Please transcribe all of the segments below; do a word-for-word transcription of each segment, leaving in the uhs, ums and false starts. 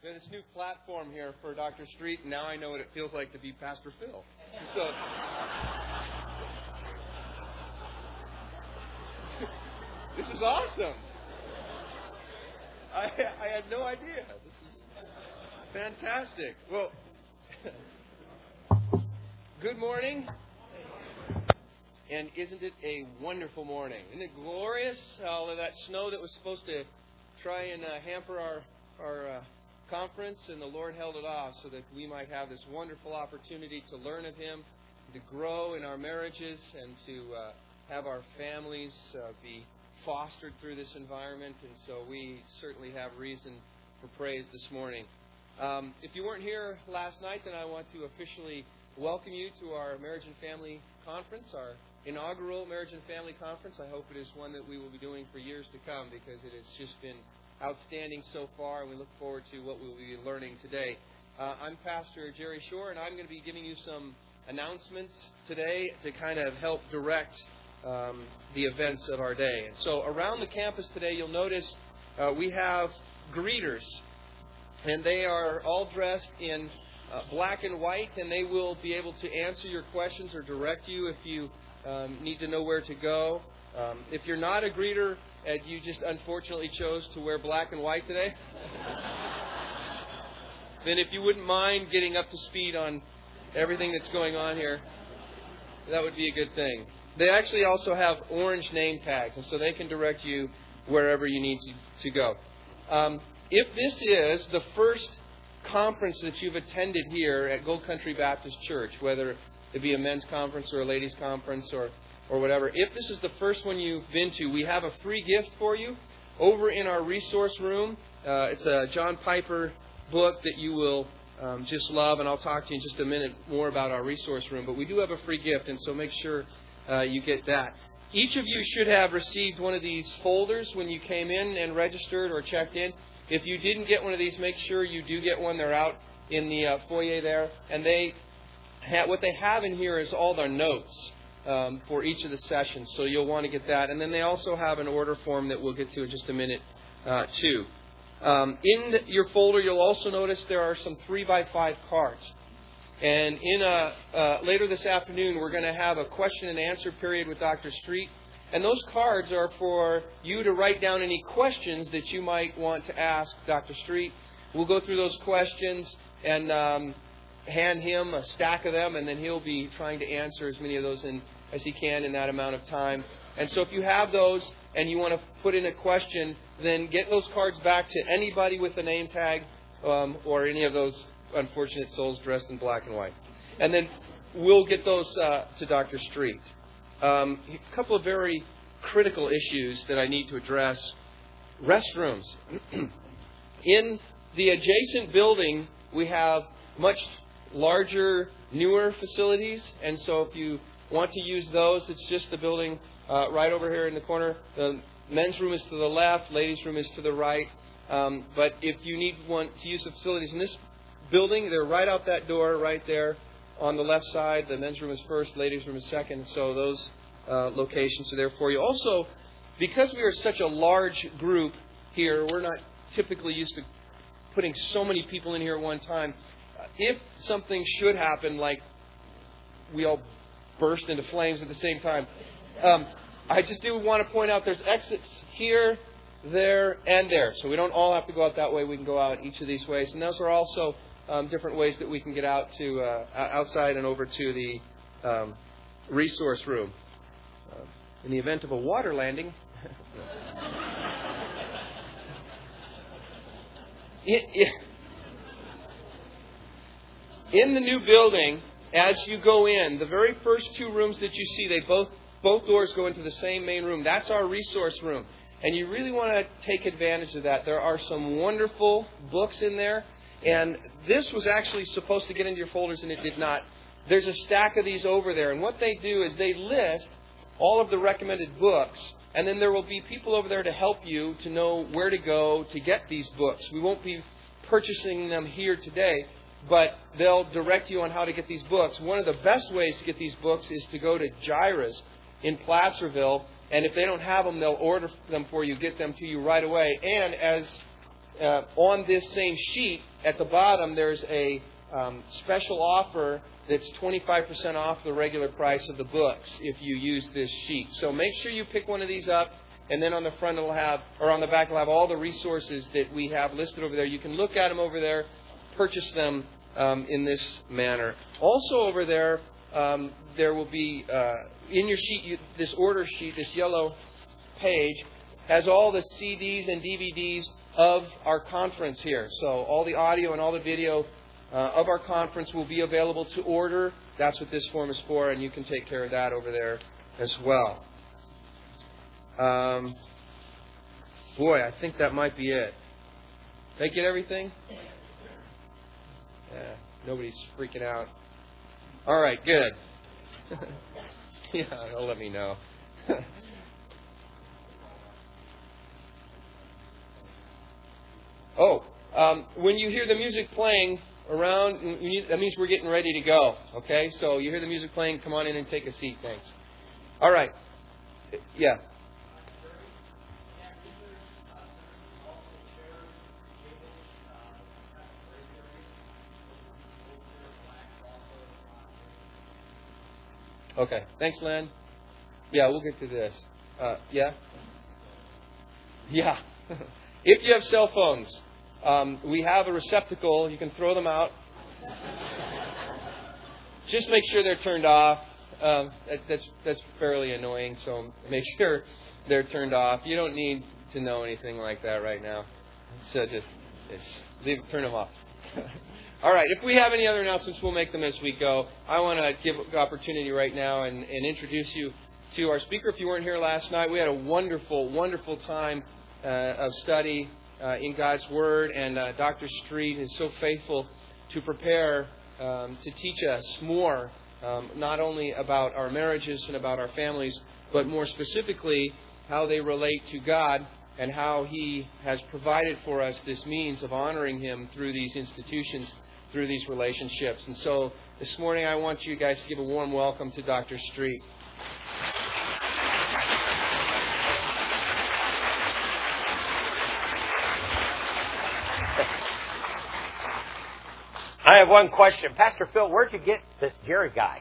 We have this new platform here for Doctor Street, and now I know what it feels like to be Pastor Phil. So, this is awesome. I, I had no idea. This is fantastic. Well, good morning. And isn't it a wonderful morning? Isn't it glorious? All of that snow that was supposed to try and uh, hamper our our uh, conference, and the Lord held it off so that we might have this wonderful opportunity to learn of Him, to grow in our marriages, and to uh, have our families uh, be fostered through this environment. And so we certainly have reason for praise this morning. Um, if you weren't here last night, then I want to officially welcome you to our Marriage and Family Conference, our inaugural Marriage and Family Conference. I hope it is one that we will be doing for years to come, because it has just been outstanding so far, and we look forward to what we will be learning today. Uh, I'm Pastor Jerry Shore, and I'm going to be giving you some announcements today to kind of help direct um, the events of our day. And so around the campus today, you'll notice uh, we have greeters, and they are all dressed in uh, black and white, and they will be able to answer your questions or direct you if you um, need to know where to go. Um, if you're not a greeter and you just unfortunately chose to wear black and white today, then if you wouldn't mind getting up to speed on everything that's going on here, that would be a good thing. They actually also have orange name tags, and so they can direct you wherever you need to, to go. Um, if this is the first conference that you've attended here at Gold Country Baptist Church, whether it be a men's conference or a ladies' conference or or whatever, if this is the first one you've been to, we have a free gift for you over in our resource room. Uh, it's a John Piper book that you will um, just love, and I'll talk to you in just a minute more about our resource room. But we do have a free gift, and so make sure uh, you get that. Each of you should have received one of these folders when you came in and registered or checked in. If you didn't get one of these, make sure you do get one. They're out in the uh, foyer there. And they ha- what they have in here is all their notes um, for each of the sessions. So you'll want to get that. And then they also have an order form that we'll get to in just a minute, uh, too. Um, in the, your folder, you'll also notice there are some three by five cards. And in a, uh, later this afternoon, we're going to have a question and answer period with Doctor Street. And those cards are for you to write down any questions that you might want to ask Doctor Street. We'll go through those questions and um, hand him a stack of them, and then he'll be trying to answer as many of those in, as he can in that amount of time. And so if you have those and you want to put in a question, then get those cards back to anybody with a name tag um, or any of those unfortunate souls dressed in black and white. And then we'll get those uh, to Doctor Street. Um, a couple of very critical issues that I need to address. Restrooms. In the adjacent building, we have much larger, newer facilities. And so if you want to use those, it's just the building uh, right over here in the corner. The men's room is to the left, ladies' room is to the right. Um, but if you need one to use the facilities in this building, they're right out that door right there. On the left side, the men's room is first, ladies' room is second. So those uh, locations are there for you. Also, because we are such a large group here, we're not typically used to putting so many people in here at one time. If something should happen, like we all burst into flames at the same time, um, I just do want to point out there's exits here, there, and there. So we don't all have to go out that way. We can go out each of these ways. And those are also Um, different ways that we can get out to uh, outside and over to the um, resource room. Uh, in the event of a water landing, it, it, in the new building, as you go in, the very first two rooms that you see, they both both doors go into the same main room. That's our resource room, and you really want to take advantage of that. There are some wonderful books in there. And this was actually supposed to get into your folders, and it did not. There's a stack of these over there. And what they do is they list all of the recommended books. And then there will be people over there to help you to know where to go to get these books. We won't be purchasing them here today, but they'll direct you on how to get these books. One of the best ways to get these books is to go to Jairus in Placerville. And if they don't have them, they'll order them for you, get them to you right away. And as uh, on this same sheet, at the bottom, there's a um, special offer that's twenty-five percent off the regular price of the books if you use this sheet. So make sure you pick one of these up, and then on the front it'll have, or on the back it'll have all the resources that we have listed over there. You can look at them over there, purchase them um, in this manner. Also over there, um, there will be, uh, in your sheet, you, this order sheet, this yellow page, has all the C Ds and D V Ds of our conference here. So all the audio and all the video uh, of our conference will be available to order. That's what this form is for, and you can take care of that over there as well. Um, boy, I think that might be it. Did I get everything? Yeah, nobody's freaking out. All right, good. Yeah, they'll let me know. Oh, um, when you hear the music playing around, that means we're getting ready to go. Okay, so you hear the music playing, come on in and take a seat. Thanks. All right. Yeah. Okay. Thanks, Len. Yeah, we'll get to this. Uh, yeah? Yeah. If you have cell phones, um, we have a receptacle. You can throw them out. Just make sure they're turned off. Um, that, that's that's fairly annoying, so make sure they're turned off. You don't need to know anything like that right now. So just, just leave, turn them off. All right. If we have any other announcements, we'll make them as we go. I want to give the opportunity right now and, and introduce you to our speaker. If you weren't here last night, we had a wonderful, wonderful time uh, of study uh, in God's Word. And uh, Doctor Street is so faithful to prepare um, to teach us more, um, not only about our marriages and about our families, but more specifically how they relate to God and how He has provided for us this means of honoring Him through these institutions, through these relationships. And so this morning I want you guys to give a warm welcome to Doctor Street. I have one question. Pastor Phil, where'd you get this Jerry guy?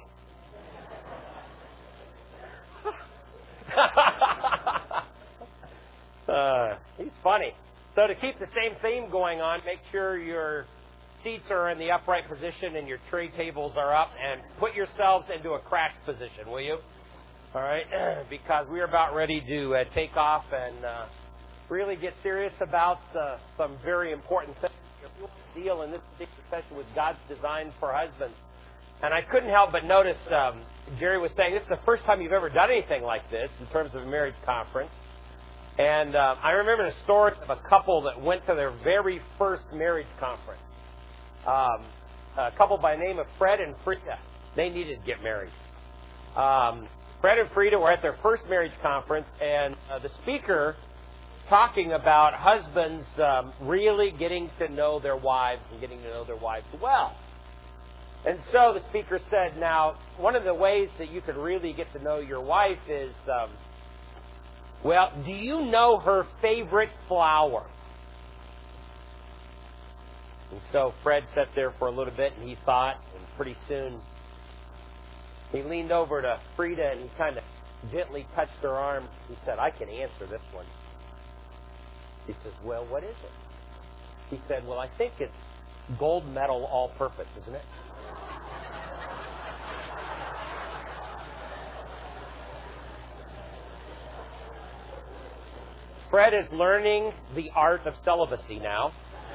uh, he's funny. So to keep the same theme going on, make sure your seats are in the upright position and your tray tables are up, and put yourselves into a cracked position, will you? All right? Because we're about ready to uh, take off and uh, really get serious about uh, some very important things. If you want to deal in this particular session with God's design for husbands. And I couldn't help but notice, um, Jerry was saying, this is the first time you've ever done anything like this in terms of a marriage conference. And uh, I remember the story of a couple that went to their very first marriage conference. Um, a couple by the name of Fred and Frida. They needed to get married. Um, Fred and Frida were at their first marriage conference, and uh, the speaker talking about husbands um, really getting to know their wives and getting to know their wives well. And so the speaker said, now, one of the ways that you could really get to know your wife is, um, well, do you know her favorite flower? And so Fred sat there for a little bit and he thought, and pretty soon he leaned over to Frida and he kind of gently touched her arm. He said, I can answer this one. He says, well, what is it? He said, well, I think it's gold medal all-purpose, isn't it? Fred is learning the art of celibacy now.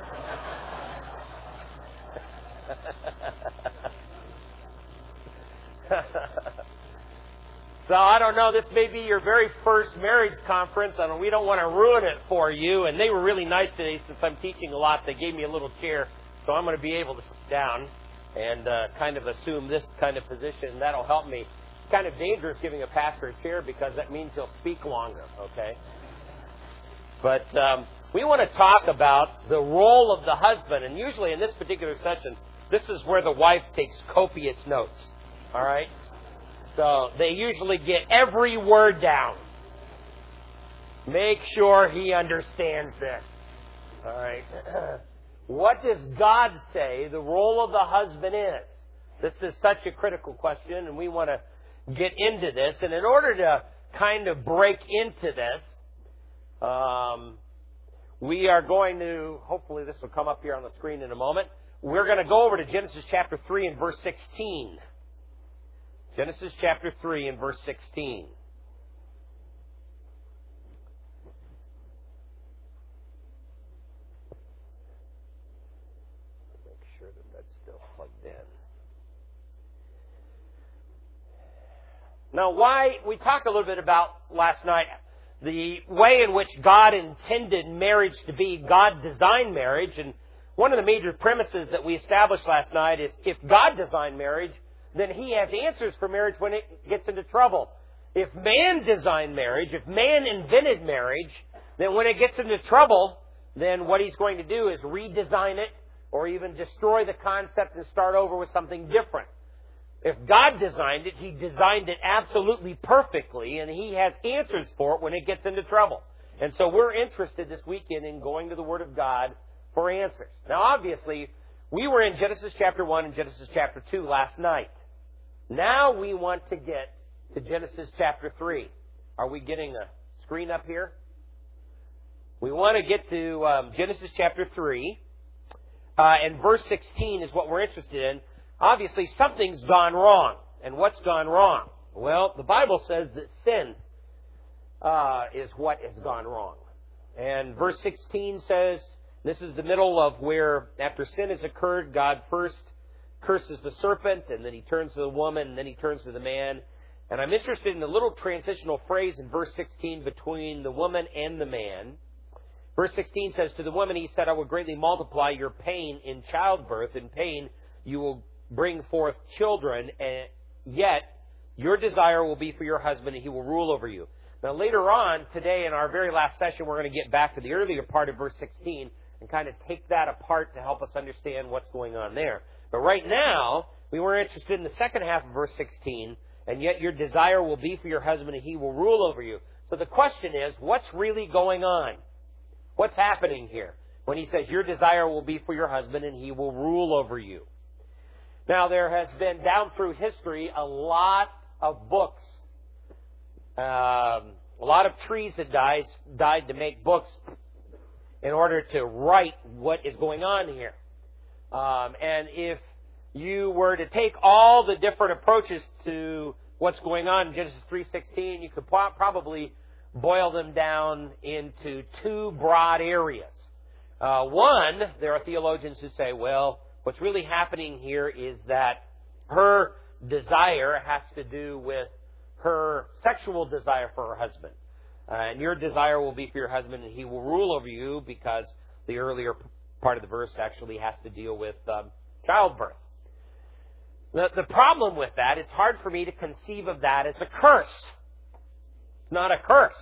So I don't know, this may be your very first marriage conference, and we don't want to ruin it for you. And they were really nice today since I'm teaching a lot. They gave me a little chair, so I'm going to be able to sit down and uh, kind of assume this kind of position. That'll help me. It's kind of dangerous giving a pastor a chair because that means he'll speak longer, okay? But um, we want to talk about the role of the husband. And usually in this particular session, this is where the wife takes copious notes, all right? So they usually get every word down. Make sure he understands this. All right. What does God say the role of the husband is? This is such a critical question, and we want to get into this. And in order to kind of break into this, um, we are going to, hopefully this will come up here on the screen in a moment, we're going to go over to Genesis chapter three and verse sixteen. Genesis chapter three and verse sixteen. Make sure that that's still plugged in. Now, why, we talked a little bit about last night the way in which God intended marriage to be. God designed marriage, and one of the major premises that we established last night is if God designed marriage, then He has answers for marriage when it gets into trouble. If man designed marriage, if man invented marriage, then when it gets into trouble, then what He's going to do is redesign it or even destroy the concept and start over with something different. If God designed it, He designed it absolutely perfectly, and He has answers for it when it gets into trouble. And so we're interested this weekend in going to the Word of God for answers. Now, obviously, we were in Genesis chapter one and Genesis chapter two last night. Now we want to get to Genesis chapter three. Are we getting a screen up here? We want to get to um, Genesis chapter three, uh, and verse sixteen is what we're interested in. Obviously, something's gone wrong. And what's gone wrong? Well, the Bible says that sin uh, is what has gone wrong. And verse sixteen says, this is the middle of where, after sin has occurred, God first curses the serpent, and then He turns to the woman, and then He turns to the man. And I'm interested in the little transitional phrase in verse sixteen between the woman and the man. Verse sixteen says, to the woman He said, I will greatly multiply your pain in childbirth. In pain you will bring forth children, and yet your desire will be for your husband, and he will rule over you. Now, later on today, in our very last session, we're going to get back to the earlier part of verse sixteen and kind of take that apart to help us understand what's going on there. But right now, we were interested in the second half of verse sixteen, and yet your desire will be for your husband, and he will rule over you. So the question is, what's really going on? What's happening here when He says your desire will be for your husband, and he will rule over you? Now, there has been, down through history, a lot of books. Um, a lot of trees that died, died to make books in order to write what is going on here. Um, and if you were to take all the different approaches to what's going on in Genesis three sixteen, you could probably boil them down into two broad areas. Uh, one, there are theologians who say, well, what's really happening here is that her desire has to do with her sexual desire for her husband. Uh, and your desire will be for your husband, and he will rule over you, because the earlier part of the verse actually has to deal with um, childbirth. The, the problem with that, it's hard for me to conceive of that as a curse. It's not a curse.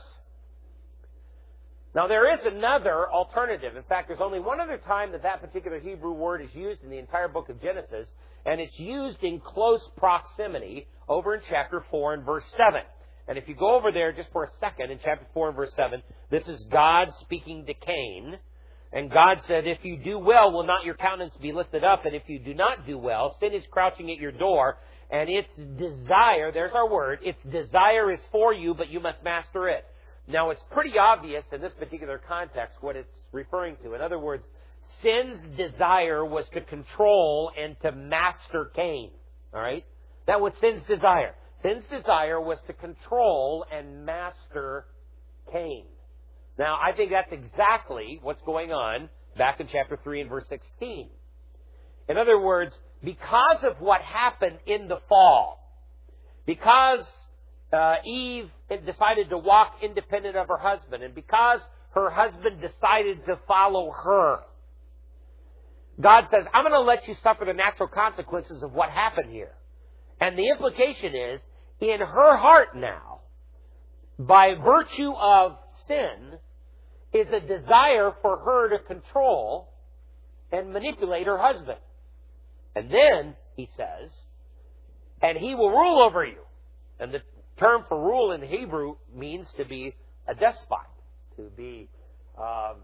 Now, there is another alternative. In fact, there's only one other time that that particular Hebrew word is used in the entire book of Genesis, and it's used in close proximity over in chapter four and verse seven. And if you go over there just for a second, in chapter four and verse seven, this is God speaking to Cain. And God said, if you do well, will not your countenance be lifted up? And if you do not do well, sin is crouching at your door, and its desire, there's our word, its desire is for you, but you must master it. Now, it's pretty obvious in this particular context what it's referring to. In other words, sin's desire was to control and to master Cain. All right? That was sin's desire. Sin's desire was to control and master Cain. Now, I think that's exactly what's going on back in chapter three and verse sixteen. In other words, because of what happened in the fall, because uh, Eve decided to walk independent of her husband, and because her husband decided to follow her, God says, I'm going to let you suffer the natural consequences of what happened here. And the implication is, in her heart now, by virtue of sin, is a desire for her to control and manipulate her husband. And then, he says, and he will rule over you. And the term for rule in Hebrew means to be a despot, to be, um,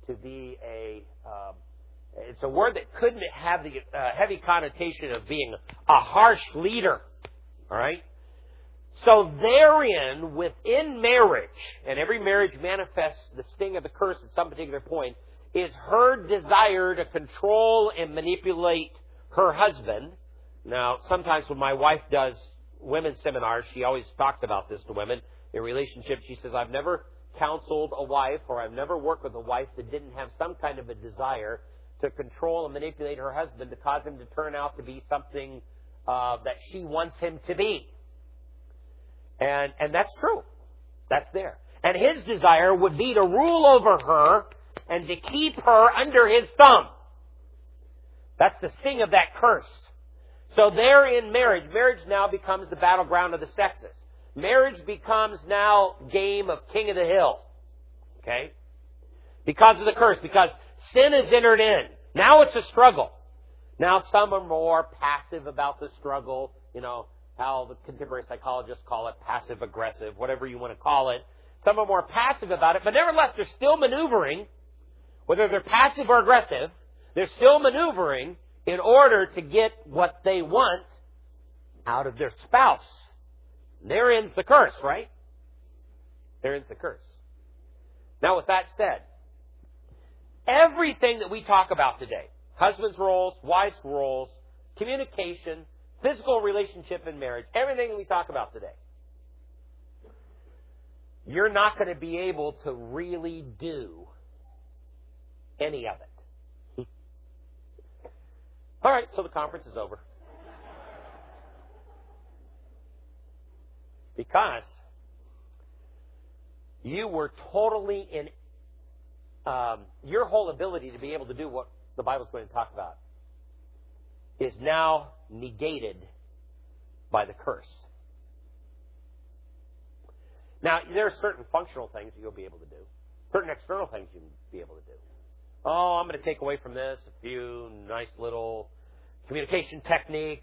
to be a, um, it's a word that couldn't have the uh, heavy connotation of being a harsh leader. All right? So therein, within marriage, and every marriage manifests the sting of the curse at some particular point, is her desire to control and manipulate her husband. Now, sometimes when my wife does women's seminars, she always talks about this to women in relationships. She says, I've never counseled a wife or I've never worked with a wife that didn't have some kind of a desire to control and manipulate her husband to cause him to turn out to be something uh, that she wants him to be. And and that's true. That's there. And his desire would be to rule over her and to keep her under his thumb. That's the sting of that curse. So there in marriage, marriage now becomes the battleground of the sexes. Marriage becomes now game of king of the hill. Okay? Because of the curse. Because sin has entered in. Now it's a struggle. Now some are more passive about the struggle. You know, how the contemporary psychologists call it, passive-aggressive, whatever you want to call it. Some are more passive about it, but nevertheless, they're still maneuvering. Whether they're passive or aggressive, they're still maneuvering in order to get what they want out of their spouse. There ends the curse, right? There ends the curse. Now, with that said, everything that we talk about today, husbands' roles, wives' roles, communication, physical relationship in marriage, everything that we talk about today, you're not going to be able to really do any of it. All right, so the conference is over. Because you were totally in um, your whole ability to be able to do what the Bible's going to talk about is now negated by the curse. Now, there are certain functional things you'll be able to do. Certain external things you'll be able to do. Oh, I'm going to take away from this a few nice little communication techniques.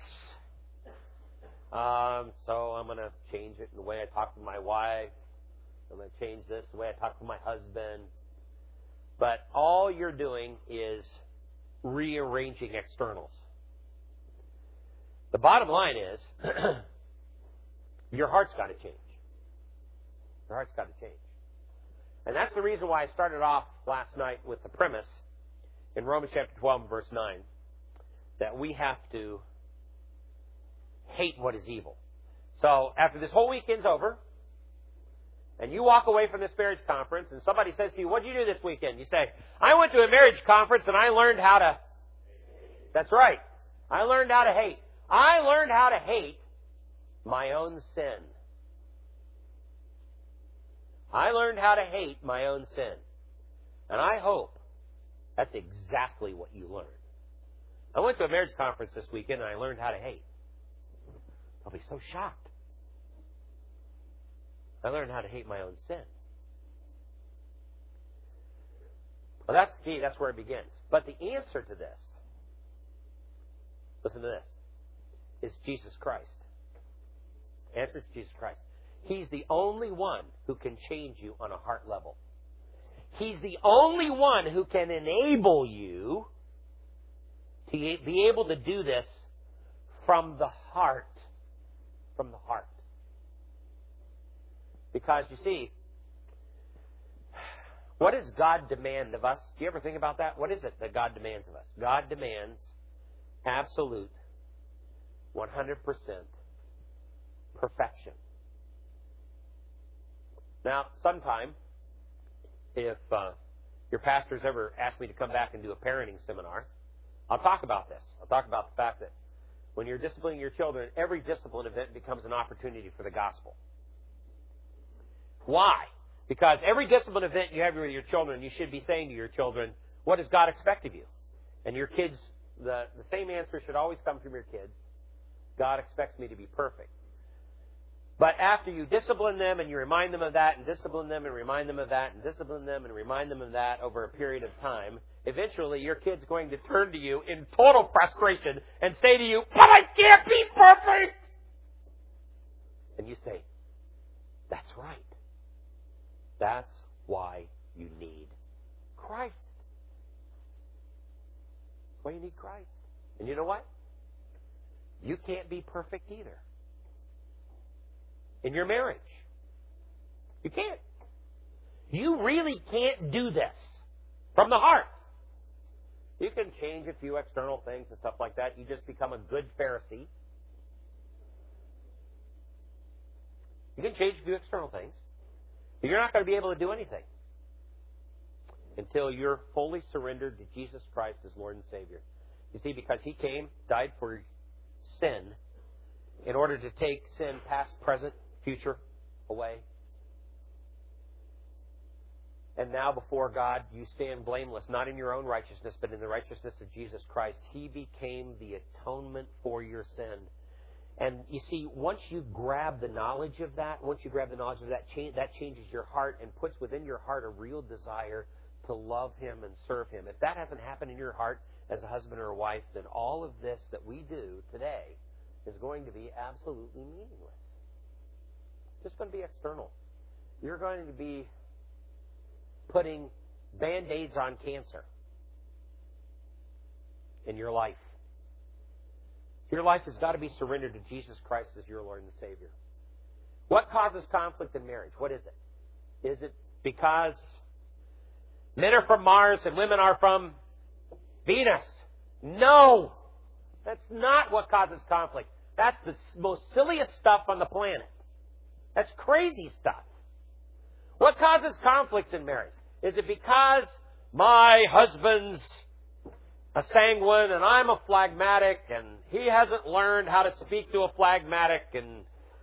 Um, so I'm going to change it in the way I talk to my wife. I'm going to change this the way I talk to my husband. But all you're doing is rearranging externals. The bottom line is, your heart's got to change. Your heart's got to change. And that's the reason why I started off last night with the premise in Romans chapter twelve and verse nine that we have to hate what is evil. So after this whole weekend's over, and you walk away from this marriage conference, and somebody says to you, what did you do this weekend? You say, I went to a marriage conference and I learned how to... That's right. I learned how to hate. I learned how to hate my own sin. I learned how to hate my own sin. And I hope that's exactly what you learned. I went to a marriage conference this weekend and I learned how to hate. I'll be so shocked. I learned how to hate my own sin. Well, that's the key. That's where it begins. But the answer to this, listen to this, is Jesus Christ. The answer is Jesus Christ. He's the only one who can change you on a heart level. He's the only one who can enable you to be able to do this from the heart. From the heart. Because, you see, what does God demand of us? Do you ever think about that? What is it that God demands of us? God demands absolute, one hundred percent perfection. Now, sometime, if uh, your pastor's ever asked me to come back and do a parenting seminar, I'll talk about this. I'll talk about the fact that when you're disciplining your children, every discipline event becomes an opportunity for the gospel. Why? Because every discipline event you have with your children, you should be saying to your children, what does God expect of you? And your kids, the, the same answer should always come from your kids. God expects me to be perfect. But after you discipline them and you remind them of that and discipline them and remind them of that and discipline them and remind them of that over a period of time, eventually your kid's going to turn to you in total frustration and say to you, but I can't be perfect! And you say, that's right. That's why you need Christ. why you need Christ. And you know what? You can't be perfect either. In your marriage. You can't. You really can't do this from the heart. You can change a few external things and stuff like that. You just become a good Pharisee. You can change a few external things. But you're not going to be able to do anything until you're fully surrendered to Jesus Christ as Lord and Savior. You see, because He came, died for sin, in order to take sin past, present, future away. And now before God, you stand blameless, not in your own righteousness, but in the righteousness of Jesus Christ. He became the atonement for your sin. And you see, once you grab the knowledge of that, once you grab the knowledge of that, that changes your heart and puts within your heart a real desire to love Him and serve Him. If that hasn't happened in your heart as a husband or a wife, then all of this that we do today is going to be absolutely meaningless. It's just going to be external. You're going to be putting Band-Aids on cancer in your life. Your life has got to be surrendered to Jesus Christ as your Lord and Savior. What causes conflict in marriage? What is it? Is it because men are from Mars and women are from Venus? No! That's not what causes conflict. That's the most silliest stuff on the planet. That's crazy stuff. What causes conflicts in marriage? Is it because my husband's a sanguine and I'm a phlegmatic and he hasn't learned how to speak to a phlegmatic and,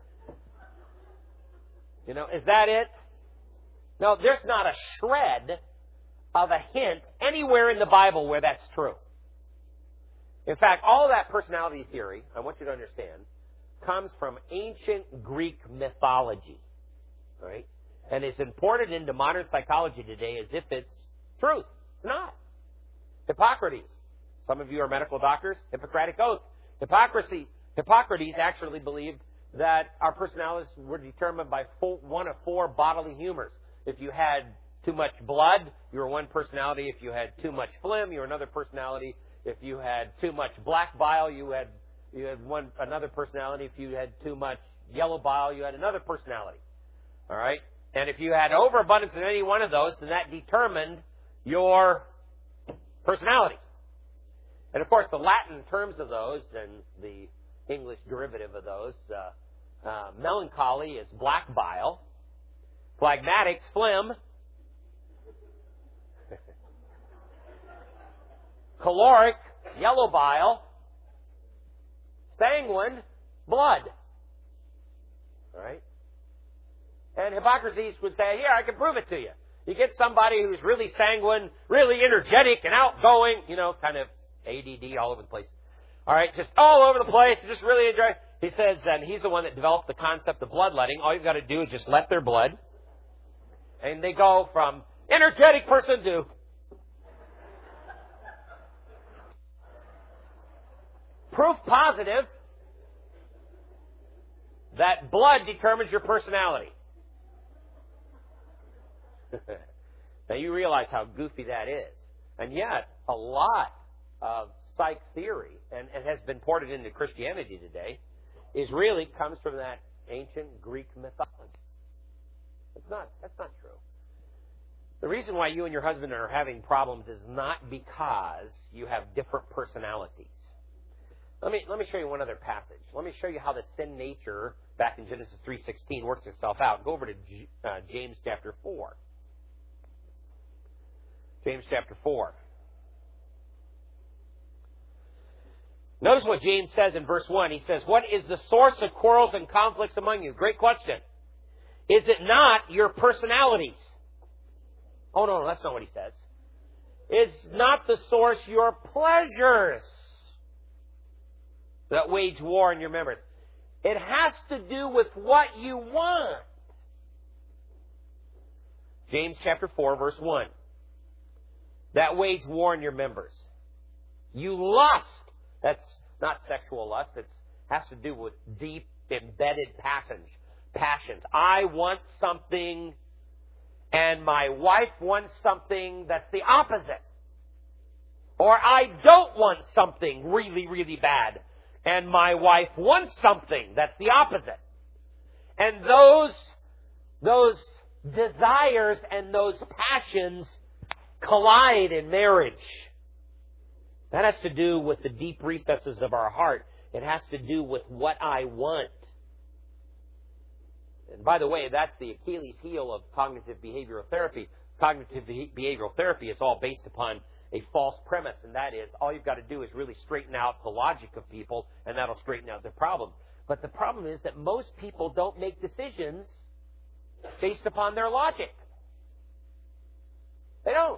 you know, is that it? No, there's not a shred of a hint anywhere in the Bible where that's true. In fact, all of that personality theory, I want you to understand, comes from ancient Greek mythology. Right? And is imported into modern psychology today as if it's truth. It's not. Hippocrates. Some of you are medical doctors. Hippocratic oath. Hypocrisy. Hippocrates actually believed that our personalities were determined by four, one of four bodily humors. If you had too much blood, you were one personality. If you had too much phlegm, you were another personality. If you had too much black bile, you had you had one another personality. If you had too much yellow bile, you had another personality. All right? And if you had overabundance in any one of those, then that determined your personality. And of course, the Latin terms of those and the English derivative of those, uh, uh, melancholy is black bile, phlegmatics, phlegm, caloric, yellow bile, sanguine, blood. All right? And Hippocrates would say, here, I can prove it to you. You get somebody who's really sanguine, really energetic and outgoing, you know, kind of A D D all over the place. All right, just all over the place, just really enjoy. He says, and he's the one that developed the concept of bloodletting. All you've got to do is just let their blood. And they go from energetic person to proof positive that blood determines your personality. Now you realize how goofy that is. And yet, a lot of psych theory, and it has been ported into Christianity today, is really comes from that ancient Greek mythology. It's not, that's not true. The reason why you and your husband are having problems is not because you have different personalities. Let me, let me show you one other passage. Let me show you how the sin nature, back in Genesis three sixteen, works itself out. Go over to G, uh, James chapter four. James chapter four. Notice what James says in verse one. He says, what is the source of quarrels and conflicts among you? Great question. Is it not your personalities? Oh, no, no, that's not what he says. Is not the source your pleasures that wage war in your members? It has to do with what you want. James chapter four, verse one. That wage war in your members. You lust. That's not sexual lust. It has to do with deep, embedded passions. Passions. I want something, and my wife wants something that's the opposite. Or I don't want something really, really bad. And my wife wants something that's the opposite. And those, those desires and those passions collide in marriage. That has to do with the deep recesses of our heart. It has to do with what I want. And by the way, that's the Achilles heel of cognitive behavioral therapy. Cognitive behavioral therapy is all based upon a false premise, and that is all you've got to do is really straighten out the logic of people, and that'll straighten out their problems. But the problem is that most people don't make decisions based upon their logic. They don't.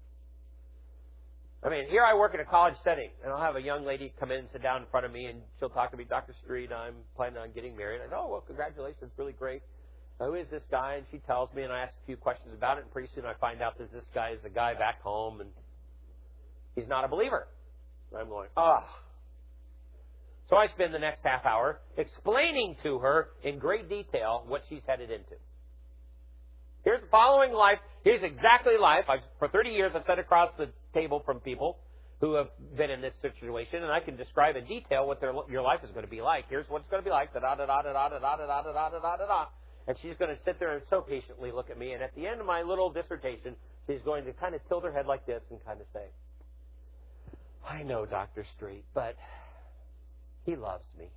I mean, here I work in a college setting, and I'll have a young lady come in and sit down in front of me, and she'll talk to me, Doctor Street, I'm planning on getting married. I go, oh, well, congratulations, really great. Who is this guy? And she tells me, and I ask a few questions about it, and pretty soon I find out that this guy is a guy back home, and he's not a believer. And I'm going, ah. Oh. So I spend the next half hour explaining to her in great detail what she's headed into. Here's the following life. Here's exactly life. I've, for thirty years, I've sat across the table from people who have been in this situation, and I can describe in detail what their your life is going to be like. Here's what it's going to be like. Da da da da da da da da da da da da da da. And she's going to sit there and so patiently look at me. And at the end of my little dissertation, she's going to kind of tilt her head like this and kind of say, "I know, Doctor Street, but he loves me."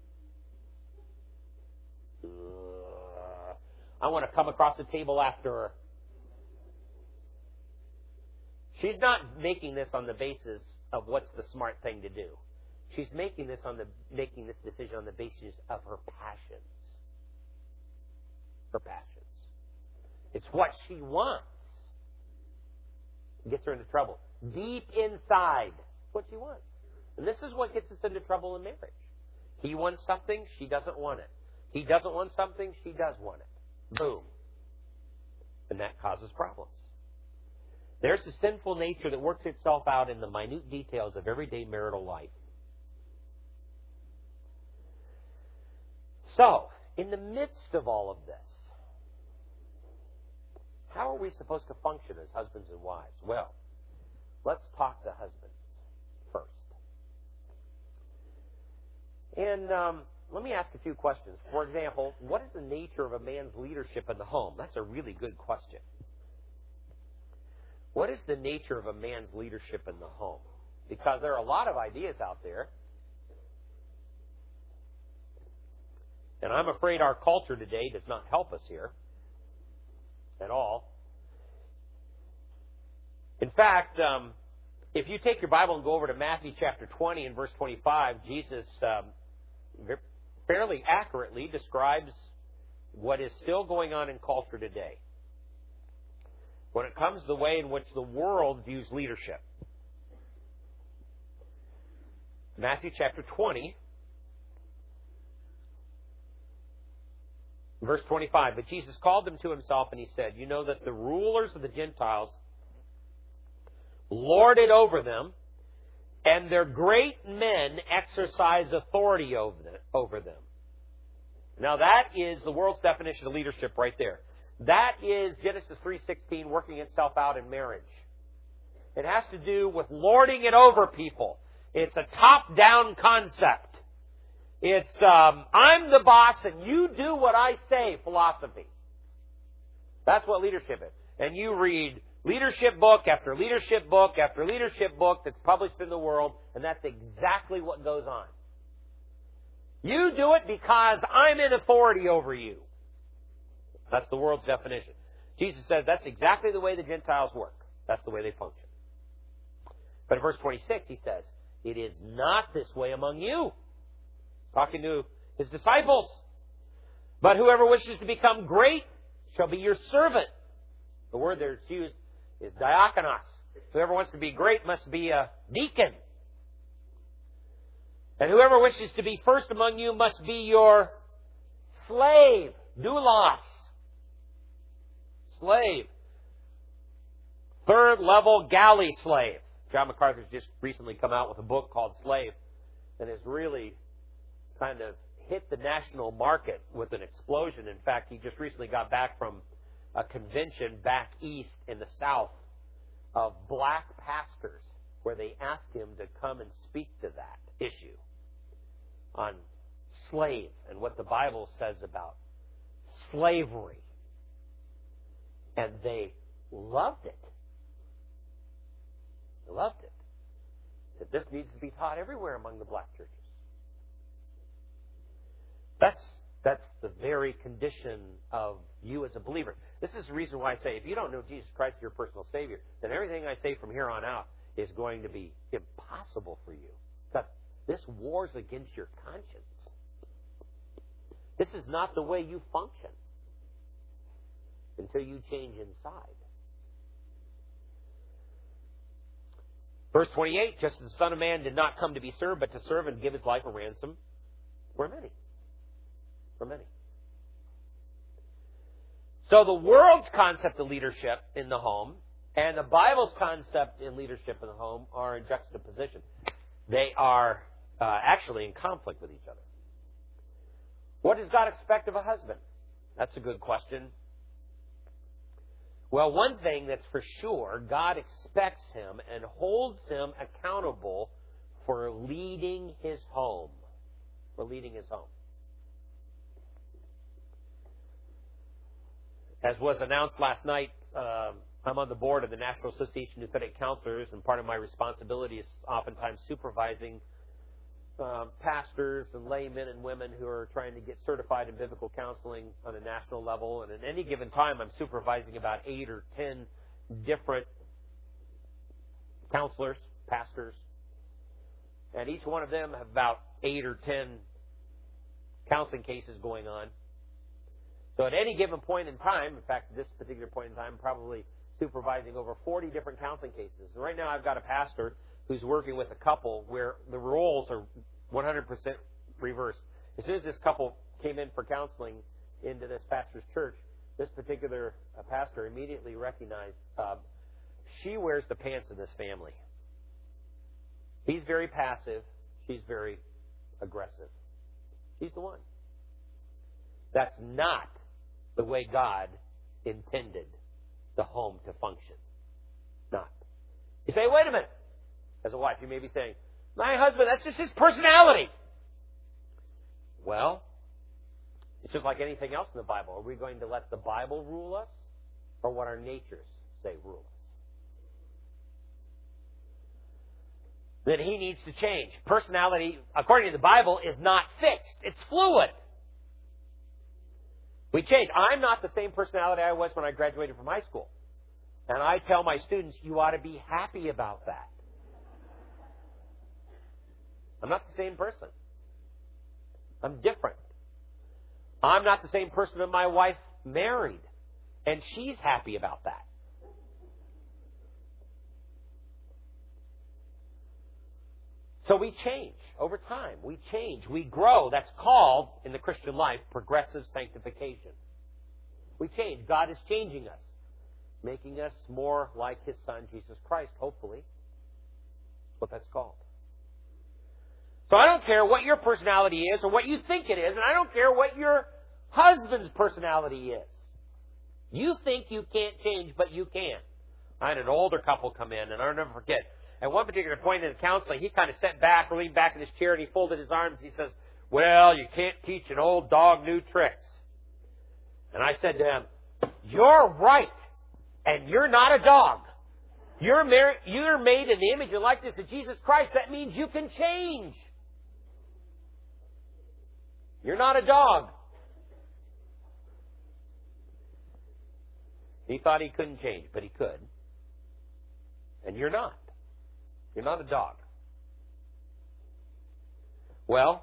Uh, I want to come across the table after her. She's not making this on the basis of what's the smart thing to do. She's making this on the making this decision on the basis of her passions. Her passions. It's what she wants. It gets her into trouble. Deep inside, what she wants. And this is what gets us into trouble in marriage. He wants something, she doesn't want it. He doesn't want something, she does want it. Boom. And that causes problems. There's the sinful nature that works itself out in the minute details of everyday marital life. So, in the midst of all of this, how are we supposed to function as husbands and wives? Well, let's talk to husbands first. And um, let me ask a few questions. For example, what is the nature of a man's leadership in the home? That's a really good question. What is the nature of a man's leadership in the home? Because there are a lot of ideas out there. And I'm afraid our culture today does not help us here at all. In fact, um, if you take your Bible and go over to Matthew chapter twenty and verse twenty-five, Jesus um, fairly accurately describes what is still going on in culture today when it comes to the way in which the world views leadership. Matthew chapter twenty, verse twenty-five. But Jesus called them to himself and he said, "You know that the rulers of the Gentiles lord it over them, and their great men exercise authority over them." Now that is the world's definition of leadership right there. That is Genesis three sixteen working itself out in marriage. It has to do with lording it over people. It's a top-down concept. It's, um, I'm the boss and you do what I say philosophy. That's what leadership is. And you read leadership book after leadership book after leadership book that's published in the world, and that's exactly what goes on. You do it because I'm in authority over you. That's the world's definition. Jesus says that's exactly the way the Gentiles work. That's the way they function. But in verse twenty-six, he says, "It is not this way among you." Talking to his disciples. "But whoever wishes to become great shall be your servant." The word there used is diakonos. Whoever wants to be great must be a deacon. "And whoever wishes to be first among you must be your slave." Doulos. Slave. Third level galley slave. John MacArthur's just recently come out with a book called Slave, and has really kind of hit the national market with an explosion. In fact, he just recently got back from a convention back east in the South of black pastors where they asked him to come and speak to that issue on slave and what the Bible says about slavery. And they loved it. They loved it. Said this needs to be taught everywhere among the black churches. That's that's the very condition of you as a believer. This is the reason why I say if you don't know Jesus Christ as your personal Savior, then everything I say from here on out is going to be impossible for you. Because this wars against your conscience. This is not the way you function until you change inside. Verse twenty-eight, just as the Son of Man did not come to be served, but to serve and give his life a ransom for many. For many. So the world's concept of leadership in the home and the Bible's concept in leadership in the home are in juxtaposition. They are uh, actually in conflict with each other. What does God expect of a husband? That's a good question. Well, one thing that's for sure, God expects him and holds him accountable for leading his home. For leading his home. As was announced last night, uh, I'm on the board of the National Association of Prophetic Counselors, and part of my responsibility is oftentimes supervising uh, pastors and laymen and women who are trying to get certified in biblical counseling on a national level. And at any given time, I'm supervising about eight or ten different counselors, pastors, and each one of them have about eight or ten counseling cases going on. So at any given point in time, in fact, this particular point in time, I'm probably supervising over forty different counseling cases. And right now I've got a pastor who's working with a couple where the roles are one hundred percent reversed. As soon as this couple came in for counseling into this pastor's church, this particular uh, pastor immediately recognized uh, she wears the pants in this family. He's very passive. She's very aggressive. She's the one. That's not the way God intended the home to function. Not. You say, wait a minute. As a wife, you may be saying, my husband, that's just his personality. Well, it's just like anything else in the Bible. Are we going to let the Bible rule us or what our natures say rule us? Then he needs to change. Personality, according to the Bible, is not fixed. It's fluid. We change. I'm not the same personality I was when I graduated from high school. And I tell my students, you ought to be happy about that. I'm not the same person. I'm different. I'm not the same person that my wife married. And she's happy about that. So we change over time. We change. We grow. That's called, in the Christian life, progressive sanctification. We change. God is changing us, making us more like His Son, Jesus Christ, hopefully. That's what that's called. So I don't care what your personality is or what you think it is, and I don't care what your husband's personality is. You think you can't change, but you can. I had an older couple come in, and I'll never forget. At one particular point in the counseling, he kind of sat back, leaned back in his chair, and he folded his arms. And he says, well, you can't teach an old dog new tricks. And I said to him, you're right, and you're not a dog. You're, mar- you're made in the image and likeness of Jesus Christ. That means you can change. You're not a dog. He thought he couldn't change, but he could. And you're not. You're not a dog. Well,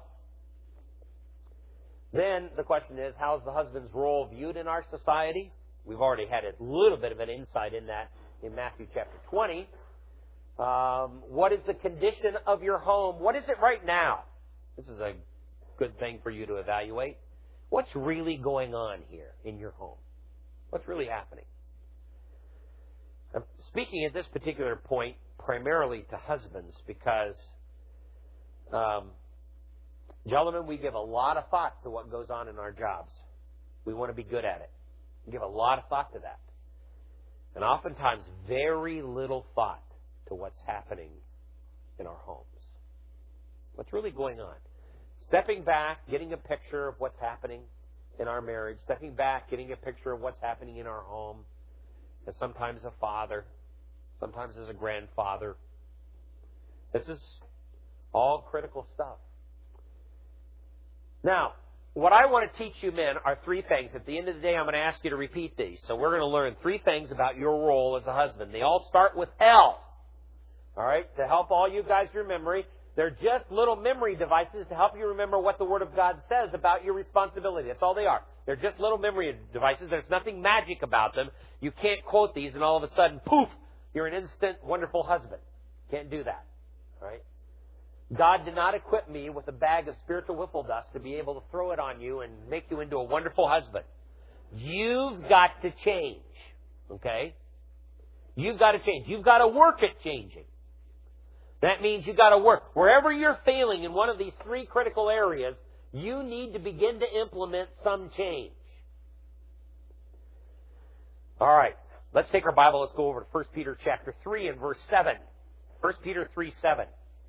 then the question is, how's the husband's role viewed in our society? We've already had a little bit of an insight in that in Matthew chapter twenty. Um, what is the condition of your home? What is it right now? This is a good thing for you to evaluate. What's really going on here in your home? What's really happening? I'm speaking at this particular point primarily to husbands because, um, gentlemen, we give a lot of thought to what goes on in our jobs. We want to be good at it. We give a lot of thought to that. And oftentimes very little thought to what's happening in our homes? What's really going on? Stepping back, getting a picture of what's happening in our marriage. Stepping back, getting a picture of what's happening in our home. As sometimes a father, sometimes as a grandfather. This is all critical stuff. Now, what I want to teach you men are three things. At the end of the day, I'm going to ask you to repeat these. So we're going to learn three things about your role as a husband. They all start with L. All right? To help all you guys remember, they're just little memory devices to help you remember what the Word of God says about your responsibility. That's all they are. They're just little memory devices. There's nothing magic about them. You can't quote these and all of a sudden, poof, you're an instant, wonderful husband. Can't do that. All right? God did not equip me with a bag of spiritual whiffle dust to be able to throw it on you and make you into a wonderful husband. You've got to change. Okay? You've got to change. You've got to work at changing. That means you've got to work. Wherever you're failing in one of these three critical areas, you need to begin to implement some change. All right. Let's take our Bible. Let's go over to First Peter chapter three and verse seven. First Peter three seven.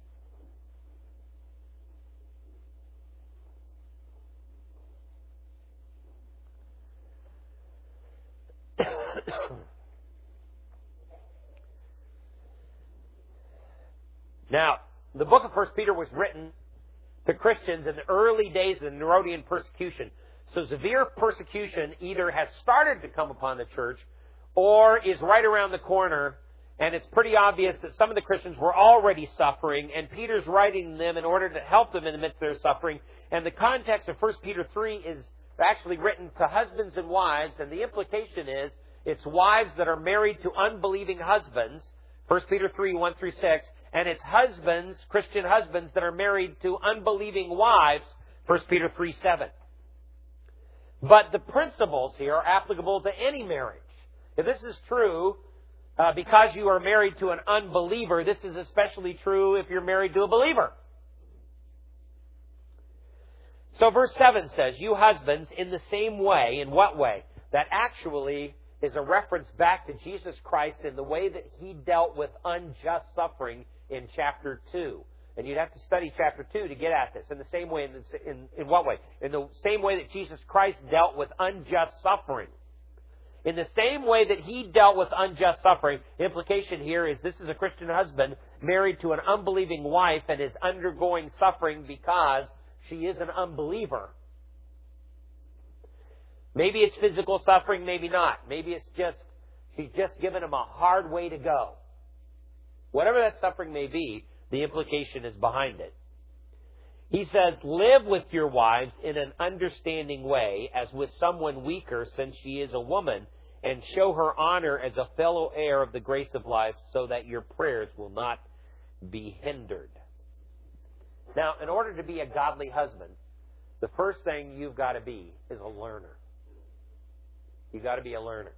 Now, the book of First Peter was written to Christians in the early days of the Herodian persecution. So severe persecution either has started to come upon the church or is right around the corner, and it's pretty obvious that some of the Christians were already suffering, and Peter's writing them in order to help them in the midst of their suffering. And the context of First Peter three is actually written to husbands and wives, and the implication is it's wives that are married to unbelieving husbands, First Peter three, one through six, and it's husbands, Christian husbands, that are married to unbelieving wives, First Peter three, seven. But the principles here are applicable to any marriage. If this is true uh, because you are married to an unbeliever, this is especially true if you're married to a believer. So verse seven says, you husbands, in the same way, in what way? That actually is a reference back to Jesus Christ in the way that He dealt with unjust suffering in chapter two. And you'd have to study chapter two to get at this. In the same way, in, the, in, in what way? In the same way that Jesus Christ dealt with unjust suffering. In the same way that He dealt with unjust suffering, the implication here is this is a Christian husband married to an unbelieving wife and is undergoing suffering because she is an unbeliever. Maybe it's physical suffering, maybe not. Maybe it's just, she's just given him a hard way to go. Whatever that suffering may be, the implication is behind it. He says, live with your wives in an understanding way, as with someone weaker, since she is a woman, and show her honor as a fellow heir of the grace of life, so that your prayers will not be hindered. Now, in order to be a godly husband, the first thing you've got to be is a learner. You've got to be a learner.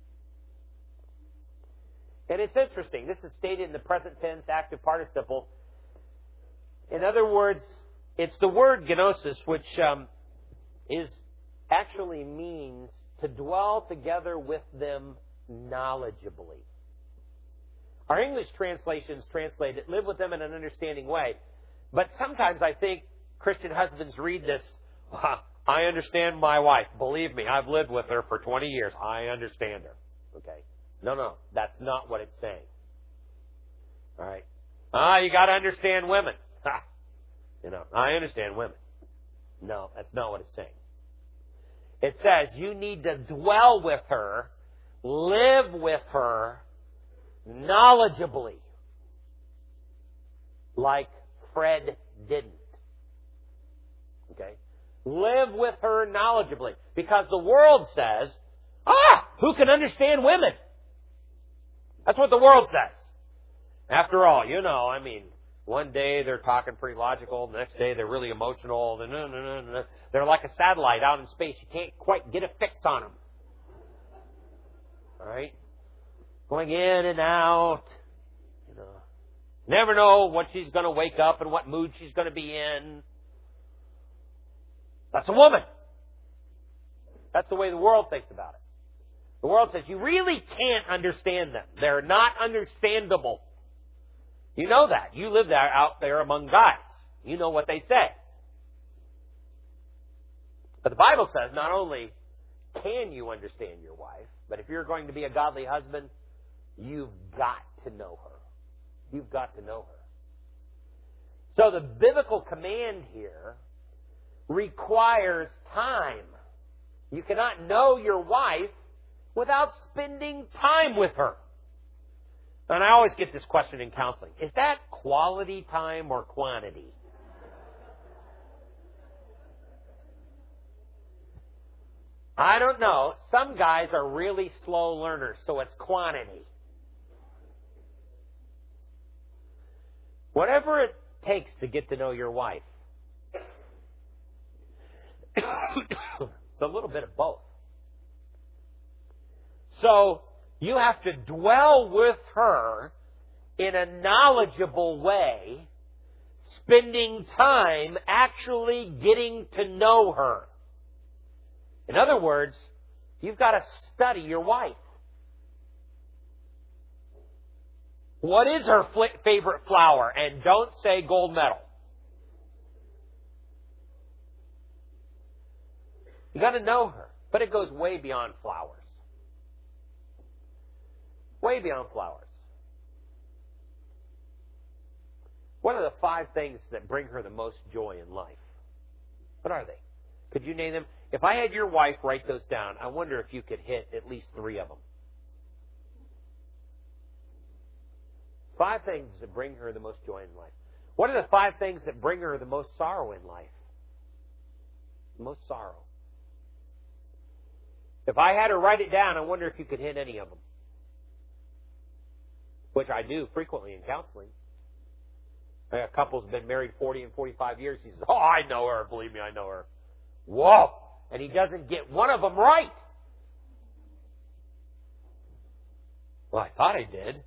And it's interesting. This is stated in the present tense active participle. In other words, it's the word gnosis, which um, is actually means to dwell together with them knowledgeably. Our English translations translate it, live with them in an understanding way. But sometimes I think Christian husbands read this, I understand my wife. Believe me, I've lived with her for twenty years. I understand her. Okay? No, no, that's not what it's saying. All right? Ah, you got to understand women. Ha! You know, I understand women. No, that's not what it's saying. It says you need to dwell with her, live with her knowledgeably, like Fred didn't. Okay? Live with her knowledgeably. Because the world says, ah, who can understand women? That's what the world says. After all, you know, I mean, one day they're talking pretty logical, the next day they're really emotional. They're like a satellite out in space. You can't quite get a fix on them. All right? Going in and out. You know, never know what she's going to wake up and what mood she's going to be in. That's a woman. That's the way the world thinks about it. The world says you really can't understand them. They're not understandable. You know that. You live there out there among guys. You know what they say. But the Bible says not only can you understand your wife, but if you're going to be a godly husband, you've got to know her. You've got to know her. So the biblical command here requires time. You cannot know your wife without spending time with her. And I always get this question in counseling. Is that quality time or quantity? I don't know. Some guys are really slow learners, so it's quantity. Whatever it takes to get to know your wife. It's a little bit of both. So you have to dwell with her in a knowledgeable way, spending time actually getting to know her. In other words, you've got to study your wife. What is her favorite flower? And don't say gold medal. You got to know her. But it goes way beyond flowers. Way beyond flowers. What are the five things that bring her the most joy in life? What are they? Could you name them? If I had your wife write those down, I wonder if you could hit at least three of them. Five things that bring her the most joy in life. What are the five things that bring her the most sorrow in life? The most sorrow. If I had her write it down, I wonder if you could hit any of them. Which I do frequently in counseling. A couple's been married forty and forty-five years. He says, oh, I know her. Believe me, I know her. Whoa! And he doesn't get one of them right. Well, I thought I did.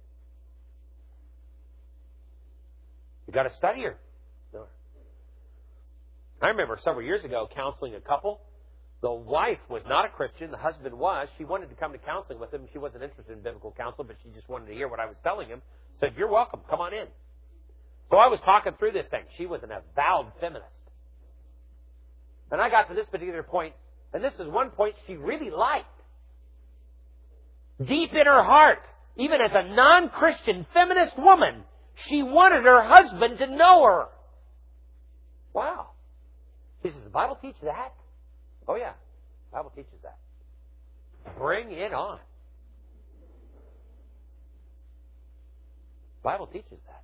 You got to study her. No. I remember several years ago counseling a couple. The wife was not a Christian. The husband was. She wanted to come to counseling with him. She wasn't interested in biblical counsel, but she just wanted to hear what I was telling him. Said, you're welcome. Come on in. So I was talking through this thing. She was an avowed feminist. And I got to this particular point, and this is one point she really liked. Deep in her heart, even as a non-Christian feminist woman, she wanted her husband to know her. Wow. She says, the Bible teaches that? Oh, yeah. The Bible teaches that. Bring it on. The Bible teaches that.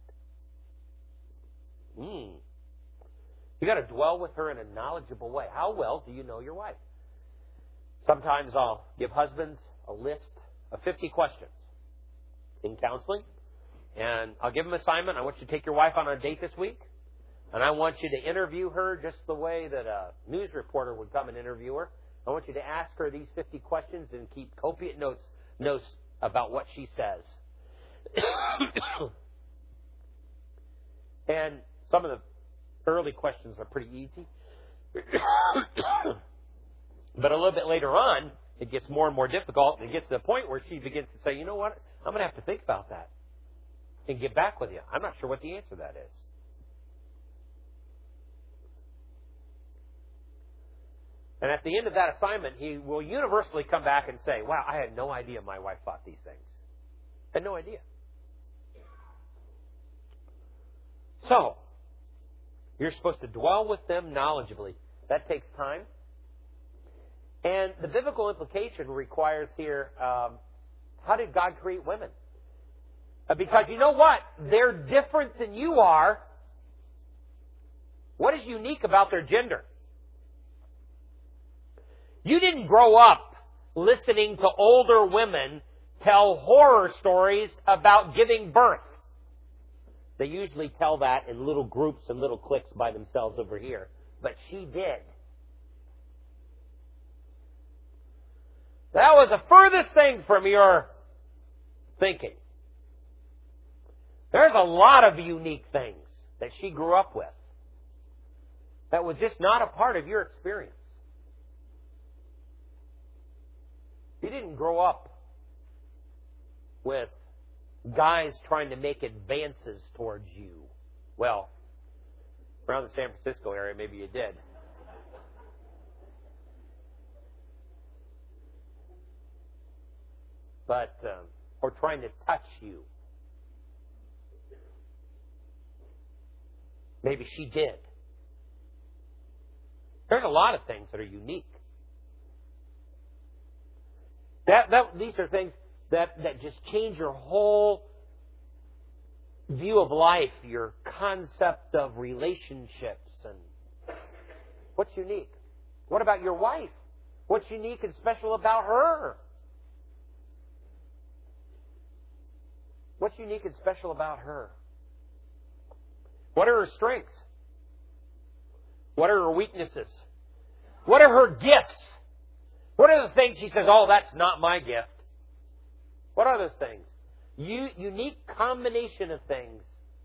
Hmm. You got to dwell with her in a knowledgeable way. How well do you know your wife? Sometimes I'll give husbands a list of fifty questions in counseling. And I'll give them an assignment. I want you to take your wife on a date this week. And I want you to interview her just the way that a news reporter would come and interview her. I want you to ask her these fifty questions and keep copious notes, notes about what she says. And some of the early questions are pretty easy. But a little bit later on, it gets more and more difficult. And it gets to the point where she begins to say, you know what? I'm going to have to think about that and get back with you. I'm not sure what the answer to that is. And at the end of that assignment, he will universally come back and say, wow, I had no idea my wife thought these things. I had no idea. So, you're supposed to dwell with them knowledgeably. That takes time. And the biblical implication requires here, um, how did God create women? Uh, because you know what? They're different than you are. What is unique about their gender? You didn't grow up listening to older women tell horror stories about giving birth. They usually tell that in little groups and little cliques by themselves over here. But she did. That was the furthest thing from your thinking. There's a lot of unique things that she grew up with that was just not a part of your experience. You didn't grow up with guys trying to make advances towards you. Well, around the San Francisco area, maybe you did. But, um, or trying to touch you. Maybe she did. There's a lot of things that are unique. That, that, these are things that, that just change your whole view of life, your concept of relationships. And what's unique? What about your wife? What's unique and special about her? What's unique and special about her? What are her strengths? What are her weaknesses? What are her gifts? What are the things she says, oh, that's not my gift? What are those things? U- unique combination of things.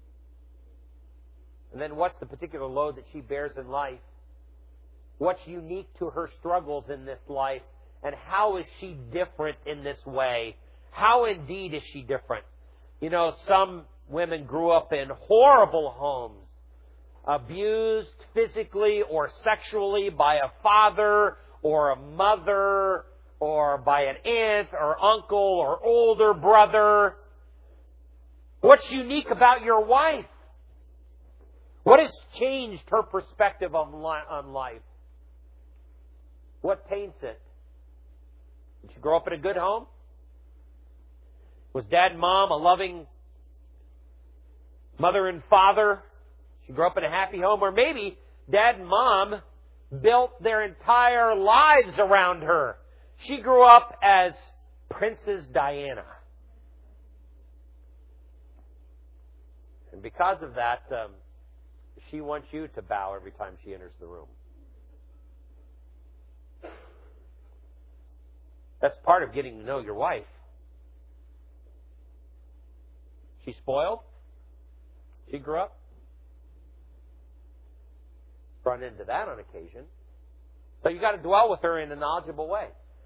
And then what's the particular load that she bears in life? What's unique to her struggles in this life? And how is she different in this way? How indeed is she different? You know, some women grew up in horrible homes, abused physically or sexually by a father or a mother or by an aunt or uncle or older brother. What's unique about your wife? What has changed her perspective on life? What taints it? Did she grow up in a good home? Was dad and mom a loving mother and father? She grew up in a happy home. Or maybe dad and mom built their entire lives around her. She grew up as Princess Diana. And because of that, um, she wants you to bow every time she enters the room. That's part of getting to know your wife. She spoiled? She grew up? Run into that on occasion. So you got to dwell with her in a knowledgeable way.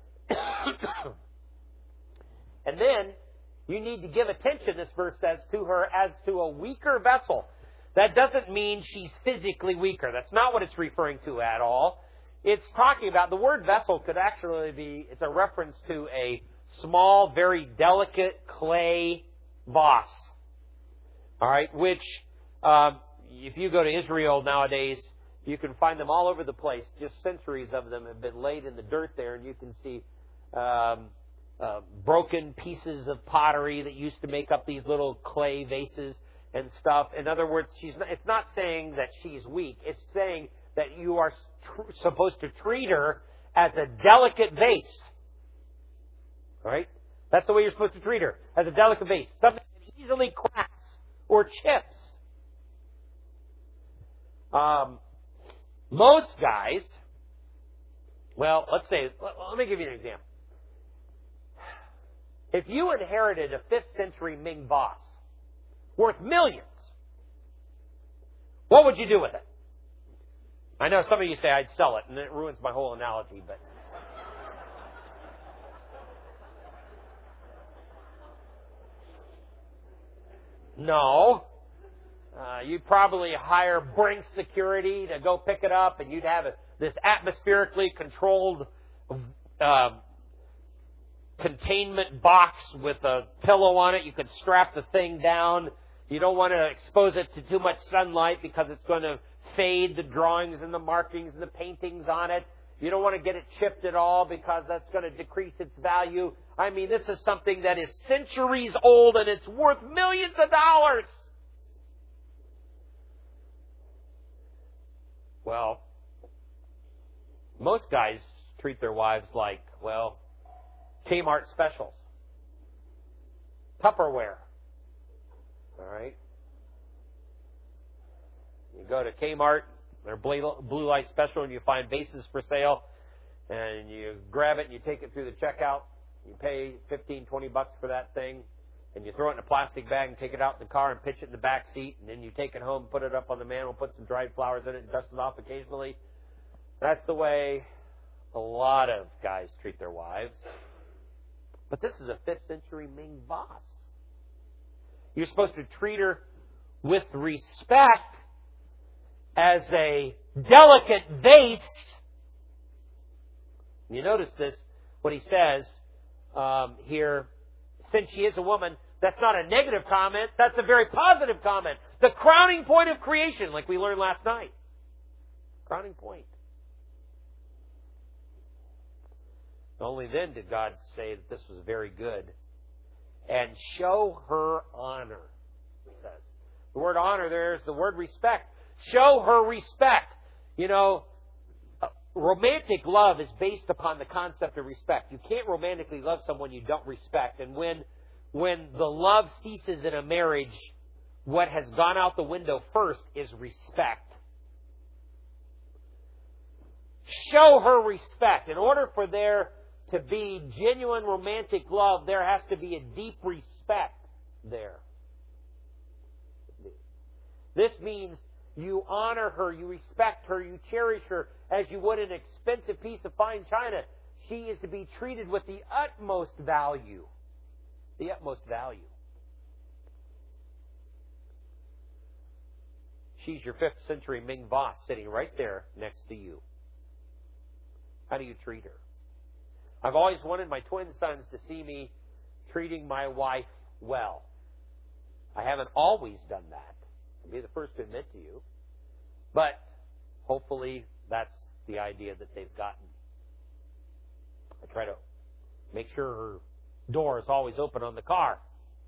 And then you need to give attention, this verse says, to her as to a weaker vessel. That doesn't mean she's physically weaker. That's not what it's referring to at all. It's talking about, the word vessel could actually be, it's a reference to a small, very delicate clay vase. All right, which, um, if you go to Israel nowadays, you can find them all over the place. Just centuries of them have been laid in the dirt there, and you can see um, uh, broken pieces of pottery that used to make up these little clay vases and stuff. In other words, she's not, it's not saying that she's weak. It's saying that you are tr- supposed to treat her as a delicate vase. All right? That's the way you're supposed to treat her, as a delicate vase. Something that easily cracks or chips. Um, most guys, well, let's say, let me give you an example. If you inherited a fifth century Ming vase worth millions, what would you do with it? I know some of you say I'd sell it, and it ruins my whole analogy, but... No. Uh, you'd probably hire Brink Security to go pick it up, and you'd have a, this atmospherically controlled uh, containment box with a pillow on it. You could strap the thing down. You don't want to expose it to too much sunlight because it's going to fade the drawings and the markings and the paintings on it. You don't want to get it chipped at all because that's going to decrease its value. I mean, this is something that is centuries old and it's worth millions of dollars. Well, most guys treat their wives like, well, Kmart specials. Tupperware. All right? You go to Kmart, their blue light special, and you find vases for sale, and you grab it and you take it through the checkout. You pay fifteen, twenty bucks for that thing, and you throw it in a plastic bag and take it out in the car and pitch it in the back seat, and then you take it home, put it up on the mantle, put some dried flowers in it, and dust it off occasionally. That's the way a lot of guys treat their wives. But this is a fifth century Ming vase. You're supposed to treat her with respect as a delicate vase. You notice this, what he says um, here, since she is a woman, that's not a negative comment, that's a very positive comment. The crowning point of creation, like we learned last night. Crowning point. Only then did God say that this was very good. And show her honor, he says. The word honor there is the word respect. Show her respect. You know, romantic love is based upon the concept of respect. You can't romantically love someone you don't respect. And when, when the love ceases in a marriage, what has gone out the window first is respect. Show her respect. In order for there to be genuine romantic love, there has to be a deep respect there. This means you honor her, you respect her, you cherish her as you would an expensive piece of fine china. She is to be treated with the utmost value. The utmost value. She's your fifth century Ming Vos sitting right there next to you. How do you treat her? I've always wanted my twin sons to see me treating my wife well. I haven't always done that. I'll be the first to admit to you. But hopefully that's the idea that they've gotten. I try to make sure her door is always open on the car.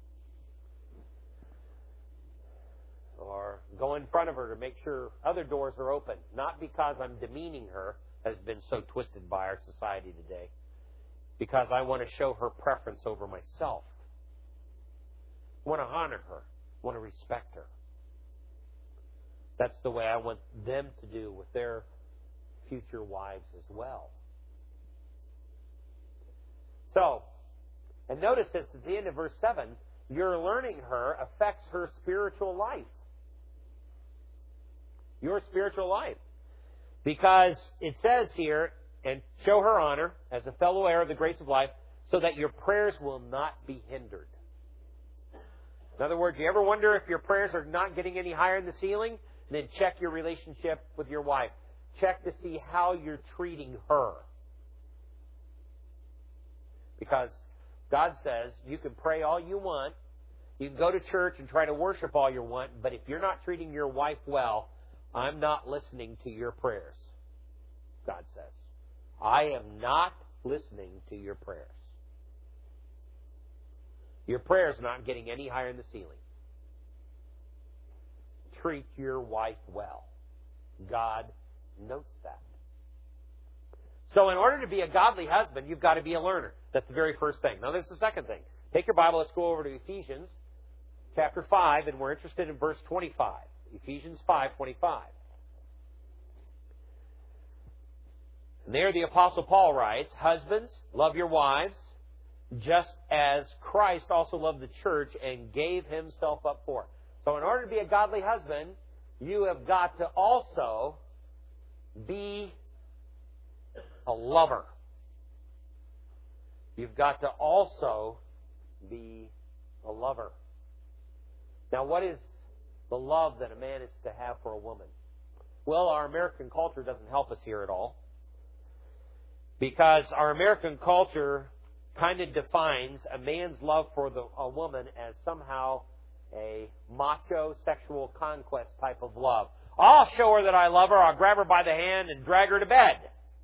Or go in front of her to make sure other doors are open. Not because I'm demeaning her, has been so twisted by our society today. Because I want to show her preference over myself. I want to honor her. I want to respect her. That's the way I want them to do with their future wives as well. So, and notice this at the end of verse seven, your learning her affects her spiritual life. Your spiritual life. Because it says here, and show her honor as a fellow heir of the grace of life, so that your prayers will not be hindered. In other words, you ever wonder if your prayers are not getting any higher in the ceiling? Then check your relationship with your wife. Check to see how you're treating her. Because God says you can pray all you want, you can go to church and try to worship all you want, but if you're not treating your wife well, I'm not listening to your prayers. God says. I am not listening to your prayers. Your prayers are not getting any higher in the ceiling. Treat your wife well. God notes that. So in order to be a godly husband, you've got to be a learner. That's the very first thing. Now there's the second thing. Take your Bible, let's go over to Ephesians chapter five, and we're interested in verse twenty-five. Ephesians five twenty-five. And there the Apostle Paul writes, husbands, love your wives, just as Christ also loved the church and gave himself up for it. So in order to be a godly husband, you have got to also be a lover. You've got to also be a lover. Now, what is the love that a man is to have for a woman? Well, our American culture doesn't help us here at all. Because our American culture kind of defines a man's love for the, a woman as somehow a macho sexual conquest type of love. I'll show her that I love her, I'll grab her by the hand and drag her to bed.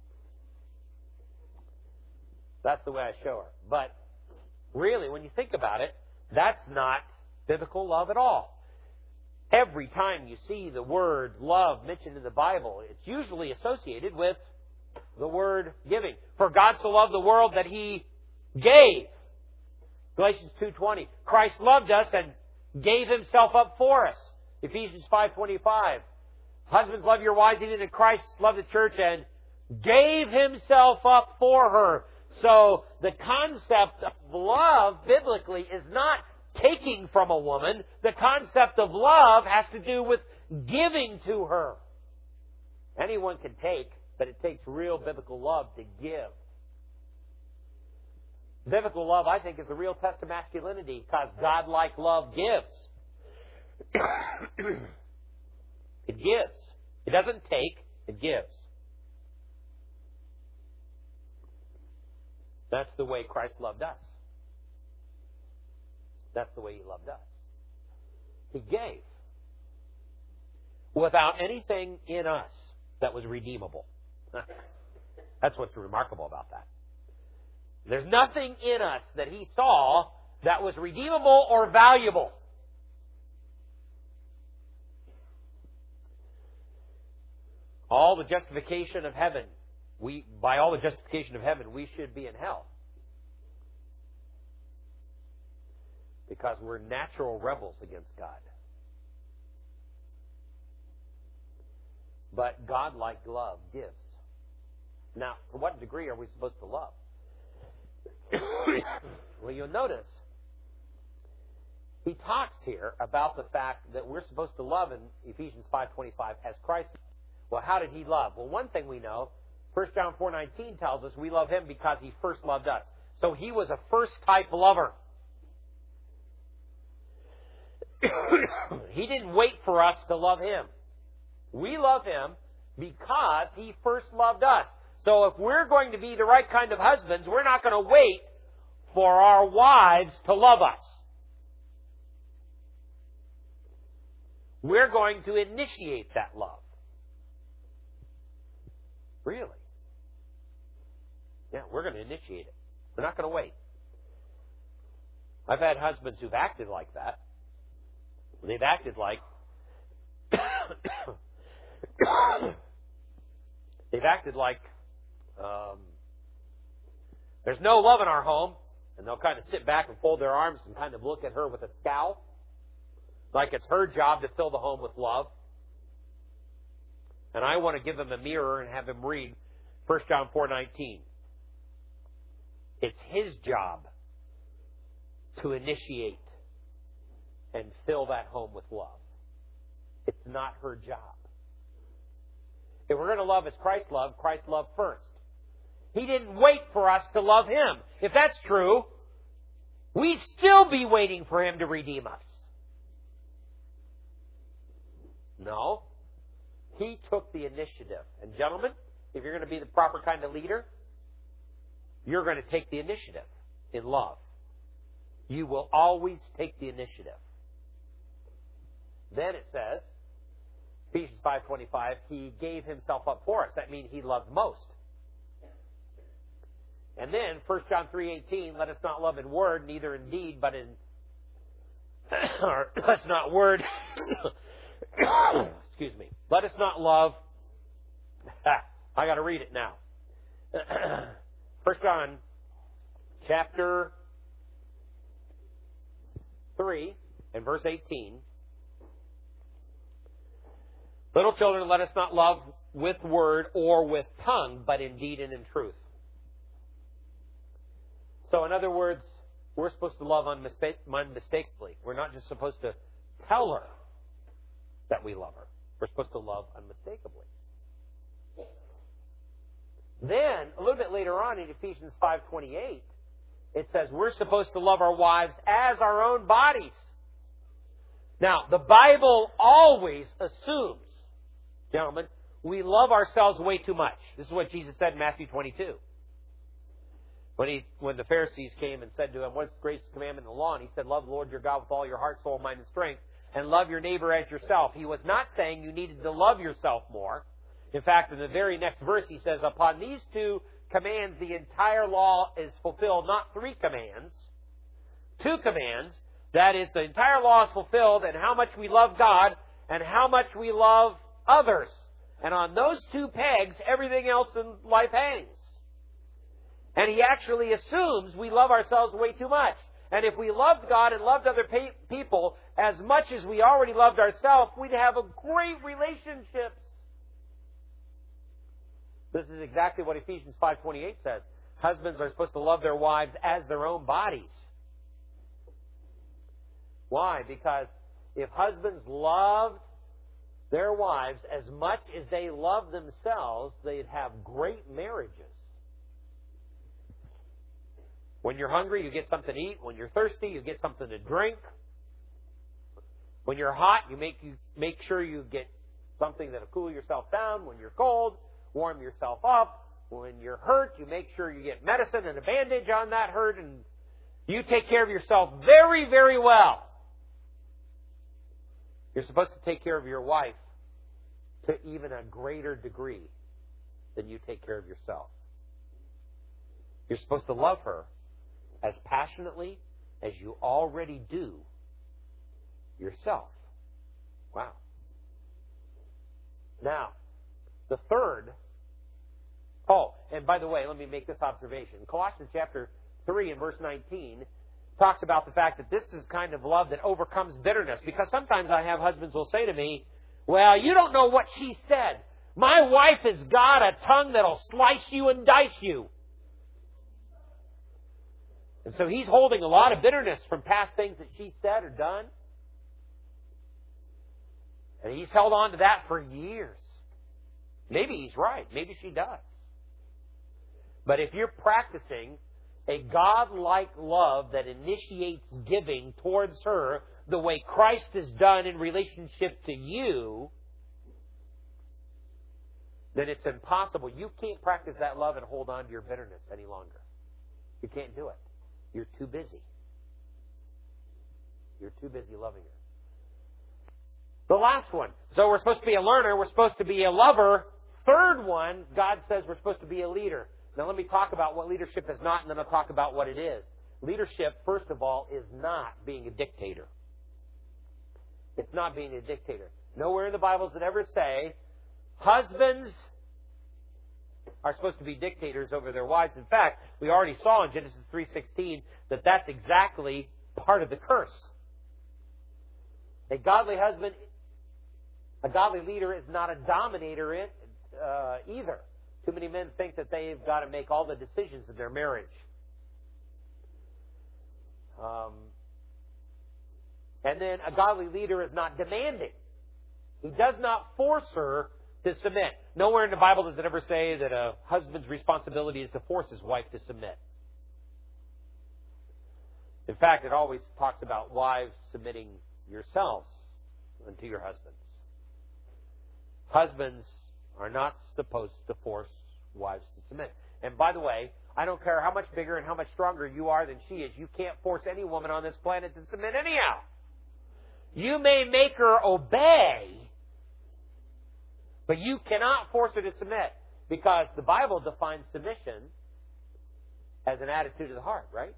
That's the way I show her. But really, when you think about it, that's not biblical love at all. Every time you see the word love mentioned in the Bible, it's usually associated with the word giving. For God so loved the world that He gave. Galatians two twenty. Christ loved us and gave Himself up for us. Ephesians five twenty-five. Husbands, love your wives, even as Christ loved the church and gave Himself up for her. So the concept of love biblically is not taking from a woman. The concept of love has to do with giving to her. Anyone can take, but it takes real biblical love to give. Biblical love, I think, is the real test of masculinity because God-like love gives. It gives. It doesn't take, it gives. That's the way Christ loved us. That's the way He loved us. He gave without anything in us that was redeemable. That's what's remarkable about that. There's nothing in us that He saw that was redeemable or valuable. All the justification of heaven, we by all the justification of heaven, we should be in hell. Because we're natural rebels against God. But God-like love gives. Now, to what degree are we supposed to love? Well, you'll notice he talks here about the fact that we're supposed to love in Ephesians five twenty-five as Christ. Well, how did He love? Well, one thing we know, First John four nineteen tells us we love Him because He first loved us. So He was a first-type lover. He didn't wait for us to love Him. We love Him because He first loved us. So if we're going to be the right kind of husbands, we're not going to wait for our wives to love us. We're going to initiate that love. Really? Yeah, we're going to initiate it. We're not going to wait. I've had husbands who've acted like that. They've acted like they've acted like um, there's no love in our home, and they'll kind of sit back and fold their arms and kind of look at her with a scowl, like it's her job to fill the home with love. And I want to give him a mirror and have him read First John four nineteen. It's his job to initiate and fill that home with love. It's not her job. If we're going to love as Christ loved, Christ loved first. He didn't wait for us to love Him. If that's true, we'd still be waiting for Him to redeem us. No. He took the initiative. And gentlemen, if you're going to be the proper kind of leader, you're going to take the initiative in love. You will always take the initiative. Then it says, Ephesians five twenty-five, He gave Himself up for us. That means He loved most. And then First John three eighteen, let us not love in word, neither in deed, but in or let's not word excuse me. Let us not love I gotta read it now. First John chapter three and verse eighteen. Little children, let us not love with word or with tongue, but in deed and in truth. So in other words, we're supposed to love unmistake- unmistakably. We're not just supposed to tell her that we love her. We're supposed to love unmistakably. Then, a little bit later on in Ephesians five twenty-eight, it says we're supposed to love our wives as our own bodies. Now, the Bible always assumes, gentlemen, we love ourselves way too much. This is what Jesus said in Matthew twenty-two. When he, when the Pharisees came and said to him, what's the greatest commandment in the law? And he said, love the Lord your God with all your heart, soul, mind, and strength, and love your neighbor as yourself. He was not saying you needed to love yourself more. In fact, in the very next verse, he says, upon these two commands, the entire law is fulfilled. Not three commands, two commands. That is, the entire law is fulfilled in how much we love God and how much we love others. And on those two pegs, everything else in life hangs. And he actually assumes we love ourselves way too much. And if we loved God and loved other pe- people as much as we already loved ourselves, we'd have a great relationships. This is exactly what Ephesians five twenty-eight says. Husbands are supposed to love their wives as their own bodies. Why? Because if husbands loved their wives as much as they love themselves, they'd have great marriages. When you're hungry, you get something to eat. When you're thirsty, you get something to drink. When you're hot, you make you make sure you get something that'll cool yourself down. When you're cold, warm yourself up. When you're hurt, you make sure you get medicine and a bandage on that hurt, and you take care of yourself very, very well. You're supposed to take care of your wife to even a greater degree than you take care of yourself. You're supposed to love her as passionately as you already do yourself. Wow. Now, the third. Oh, and by the way, let me make this observation. Colossians chapter three and verse nineteen talks about the fact that this is kind of love that overcomes bitterness. Because sometimes I have husbands who will say to me, well, you don't know what she said. My wife has got a tongue that'll slice you and dice you. And so he's holding a lot of bitterness from past things that she said or done. And he's held on to that for years. Maybe he's right. Maybe she does. But if you're practicing a God-like love that initiates giving towards her the way Christ has done in relationship to you, then it's impossible. You can't practice that love and hold on to your bitterness any longer. You can't do it. You're too busy. You're too busy loving her. The last one. So we're supposed to be a learner. We're supposed to be a lover. Third one, God says we're supposed to be a leader. Now let me talk about what leadership is not, and then I'll talk about what it is. Leadership, first of all, is not being a dictator. It's not being a dictator. Nowhere in the Bible does it ever say husbands are supposed to be dictators over their wives. In fact, we already saw in Genesis three sixteen that that's exactly part of the curse. A godly husband, a godly leader is not a dominator in, uh, either. Too many men think that they've got to make all the decisions in their marriage. Um, and then a godly leader is not demanding. He does not force her to submit. Nowhere in the Bible does it ever say that a husband's responsibility is to force his wife to submit. In fact, it always talks about wives submitting yourselves unto your husbands. Husbands are not supposed to force wives to submit. And by the way, I don't care how much bigger and how much stronger you are than she is, you can't force any woman on this planet to submit anyhow. You may make her obey, but you cannot force her to submit, because the Bible defines submission as an attitude of the heart, right?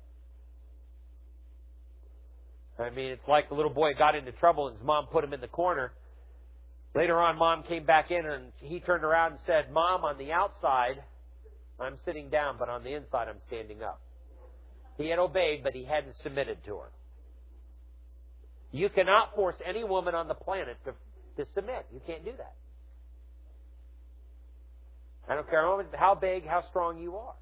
I mean, it's like the little boy got into trouble and his mom put him in the corner. Later on, Mom came back in and he turned around and said, Mom, on the outside, I'm sitting down, but on the inside, I'm standing up. He had obeyed, but he hadn't submitted to her. You cannot force any woman on the planet to, to submit. You can't do that. I don't care how big, how strong you are.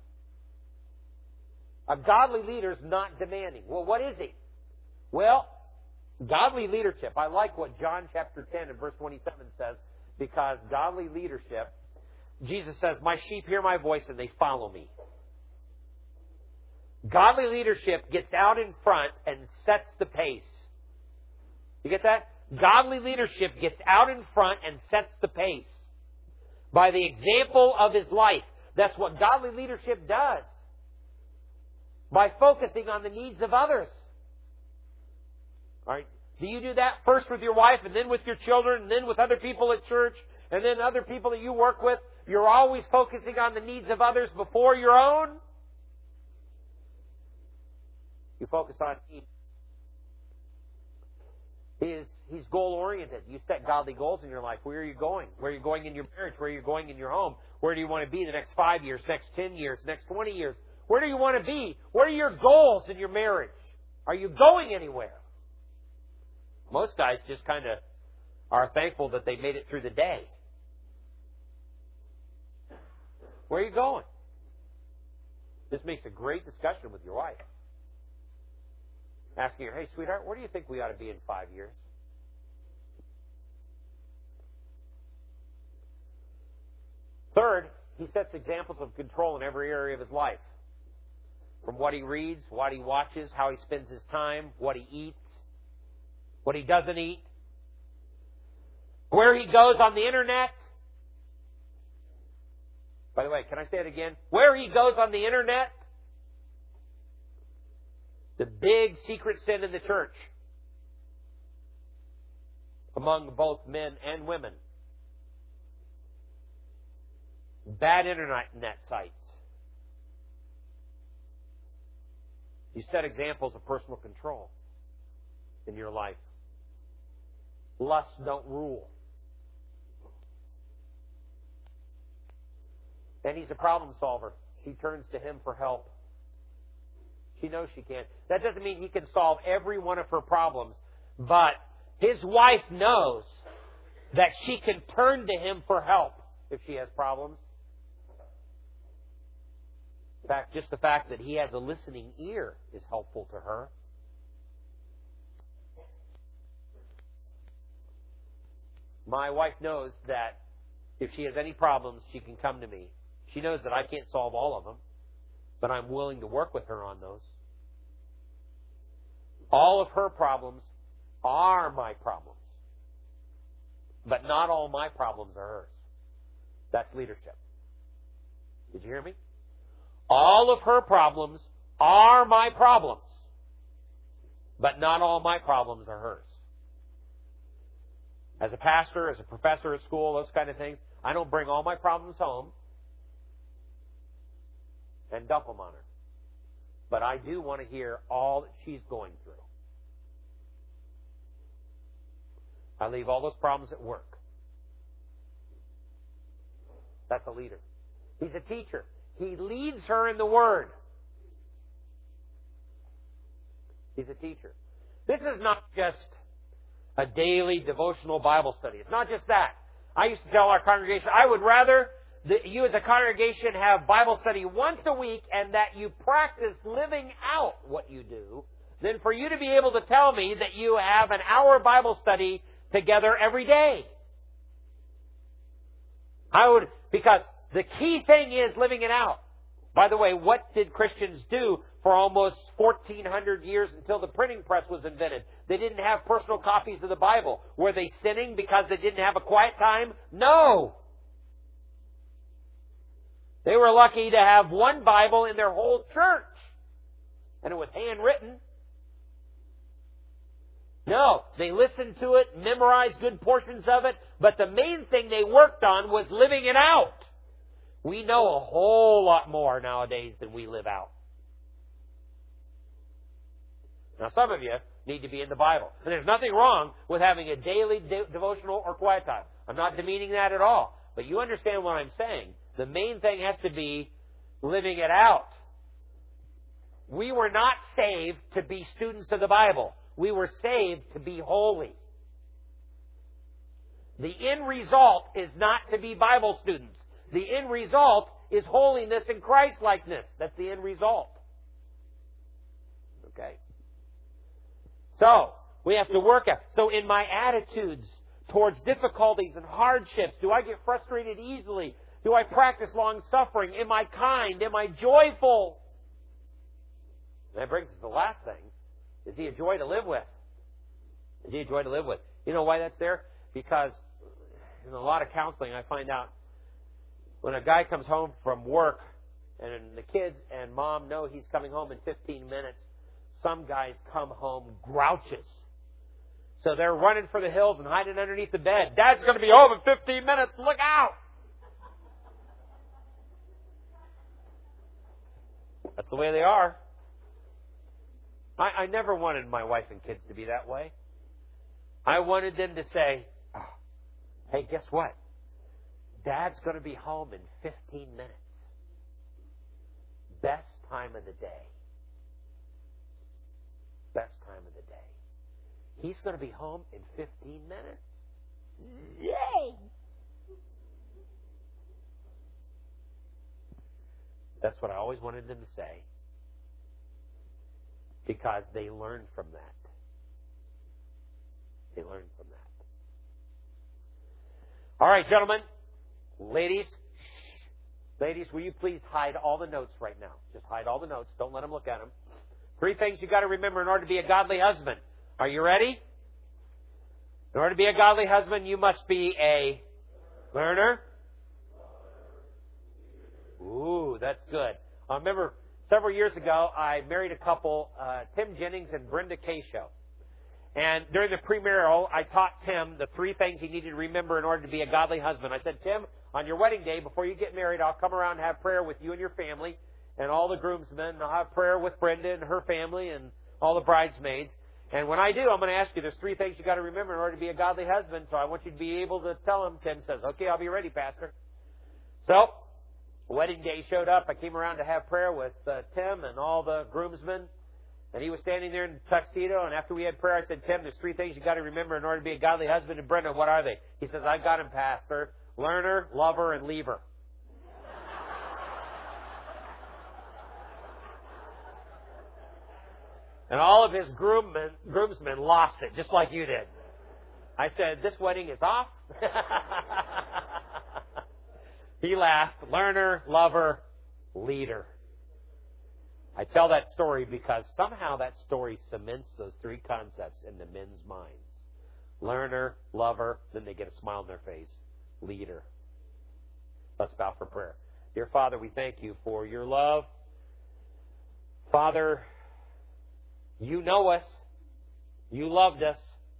A godly leader is not demanding. Well, what is he? Well, godly leadership. I like what John chapter ten and verse twenty-seven says, because godly leadership, Jesus says, my sheep hear my voice and they follow me. Godly leadership gets out in front and sets the pace. You get that? Godly leadership gets out in front and sets the pace by the example of his life. That's what godly leadership does. By focusing on the needs of others. All right? Do you do that first with your wife, and then with your children, and then with other people at church, and then other people that you work with? You're always focusing on the needs of others before your own? You focus on needs. He is, he's goal-oriented. You set godly goals in your life. Where are you going? Where are you going in your marriage? Where are you going in your home? Where do you want to be the next five years, next ten years, next twenty years? Where do you want to be? What are your goals in your marriage? Are you going anywhere? Most guys just kind of are thankful that they made it through the day. Where are you going? This makes a great discussion with your wife. Asking her, hey, sweetheart, where do you think we ought to be in five years? Third, he sets examples of control in every area of his life. from what he reads, what he watches, how he spends his time, what he eats, what he doesn't eat, where he goes on the internet. By the way, can I say it again? Where he goes on the internet. The big secret sin in the church among both men and women. Bad internet sites. You set examples of personal control in your life. Lust don't rule. And he's a problem solver. She turns to him for help. She knows she can. That doesn't mean he can solve every one of her problems, but his wife knows that she can turn to him for help if she has problems. In fact, just the fact that he has a listening ear is helpful to her. My wife knows that if she has any problems, she can come to me. She knows that I can't solve all of them, but I'm willing to work with her on those. All of her problems are my problems, but not all my problems are hers. That's leadership. Did you hear me? All of her problems are my problems, but not all my problems are hers. As a pastor, as a professor at school, those kind of things, I don't bring all my problems home and dump them on her. But I do want to hear all that she's going through. I leave all those problems at work. That's a leader. He's a teacher. He leads her in the Word. He's a teacher. This is not just a daily devotional Bible study. It's not just that. I used to tell our congregation, I would rather that you as a congregation have Bible study once a week and that you practice living out what you do than for you to be able to tell me that you have an hour Bible study together every day. I would, because the key thing is living it out. By the way, what did Christians do for almost fourteen hundred years until the printing press was invented? They didn't have personal copies of the Bible. Were they sinning because they didn't have a quiet time? No. They were lucky to have one Bible in their whole church. And it was handwritten. No, they listened to it, memorized good portions of it, but the main thing they worked on was living it out. We know a whole lot more nowadays than we live out. Now, some of you need to be in the Bible. And there's nothing wrong with having a daily de- devotional or quiet time. I'm not demeaning that at all. But you understand what I'm saying. The main thing has to be living it out. We were not saved to be students of the Bible. We were saved to be holy. The end result is not to be Bible students. The end result is holiness and Christ-likeness. That's the end result. Okay? So, we have to work at. So in my attitudes towards difficulties and hardships, do I get frustrated easily? Do I practice long-suffering? Am I kind? Am I joyful? And that brings us to the last thing. Is he a joy to live with? Is he a joy to live with? You know why that's there? Because in a lot of counseling I find out when a guy comes home from work and the kids and mom know he's coming home in fifteen minutes, some guys come home grouches. So they're running for the hills and hiding underneath the bed. Dad's going to be home in fifteen minutes. Look out! That's the way they are. I, I never wanted my wife and kids to be that way. I wanted them to say, oh, hey, guess what? Dad's going to be home in fifteen minutes. Best time of the day. Best time of the day. He's going to be home in fifteen minutes. Yay! That's what I always wanted them to say. Because they learned from that. They learned from that. All right, gentlemen, ladies, Ladies, will you please hide all the notes right now? Just hide all the notes. Don't let them look at them. Three things you got to remember in order to be a godly husband. Are you ready? In order to be a godly husband, you must be a learner. Ooh, that's good. I remember several years ago, I married a couple, uh, Tim Jennings and Brenda Cashow. And during the premarital, I taught Tim the three things he needed to remember in order to be a godly husband. I said, Tim, on your wedding day, before you get married, I'll come around and have prayer with you and your family and all the groomsmen. I'll have prayer with Brenda and her family and all the bridesmaids. And when I do, I'm going to ask you, there's three things you got to remember in order to be a godly husband. So I want you to be able to tell him. Tim says, okay, I'll be ready, Pastor. So, wedding day showed up. I came around to have prayer with uh, Tim and all the groomsmen. And he was standing there in a tuxedo. And after we had prayer, I said, Tim, there's three things you got to remember in order to be a godly husband. And Brenda, what are they? He says, I got him, Pastor. Learner, lover, and leaver. And all of his groommen, groomsmen lost it, just like you did. I said, this wedding is off. He laughed. Learner, lover, leader. I tell that story because somehow that story cements those three concepts in the men's minds. Learner, lover, then they get a smile on their face. Leader. Let's bow for prayer. Dear Father, we thank you for your love. Father, you know us. You loved us.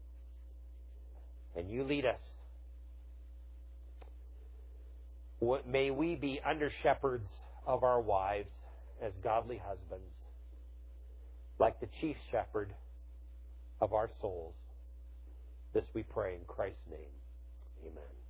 And you lead us. May we be under shepherds of our wives as godly husbands, like the chief shepherd of our souls. This we pray in Christ's name. Amen.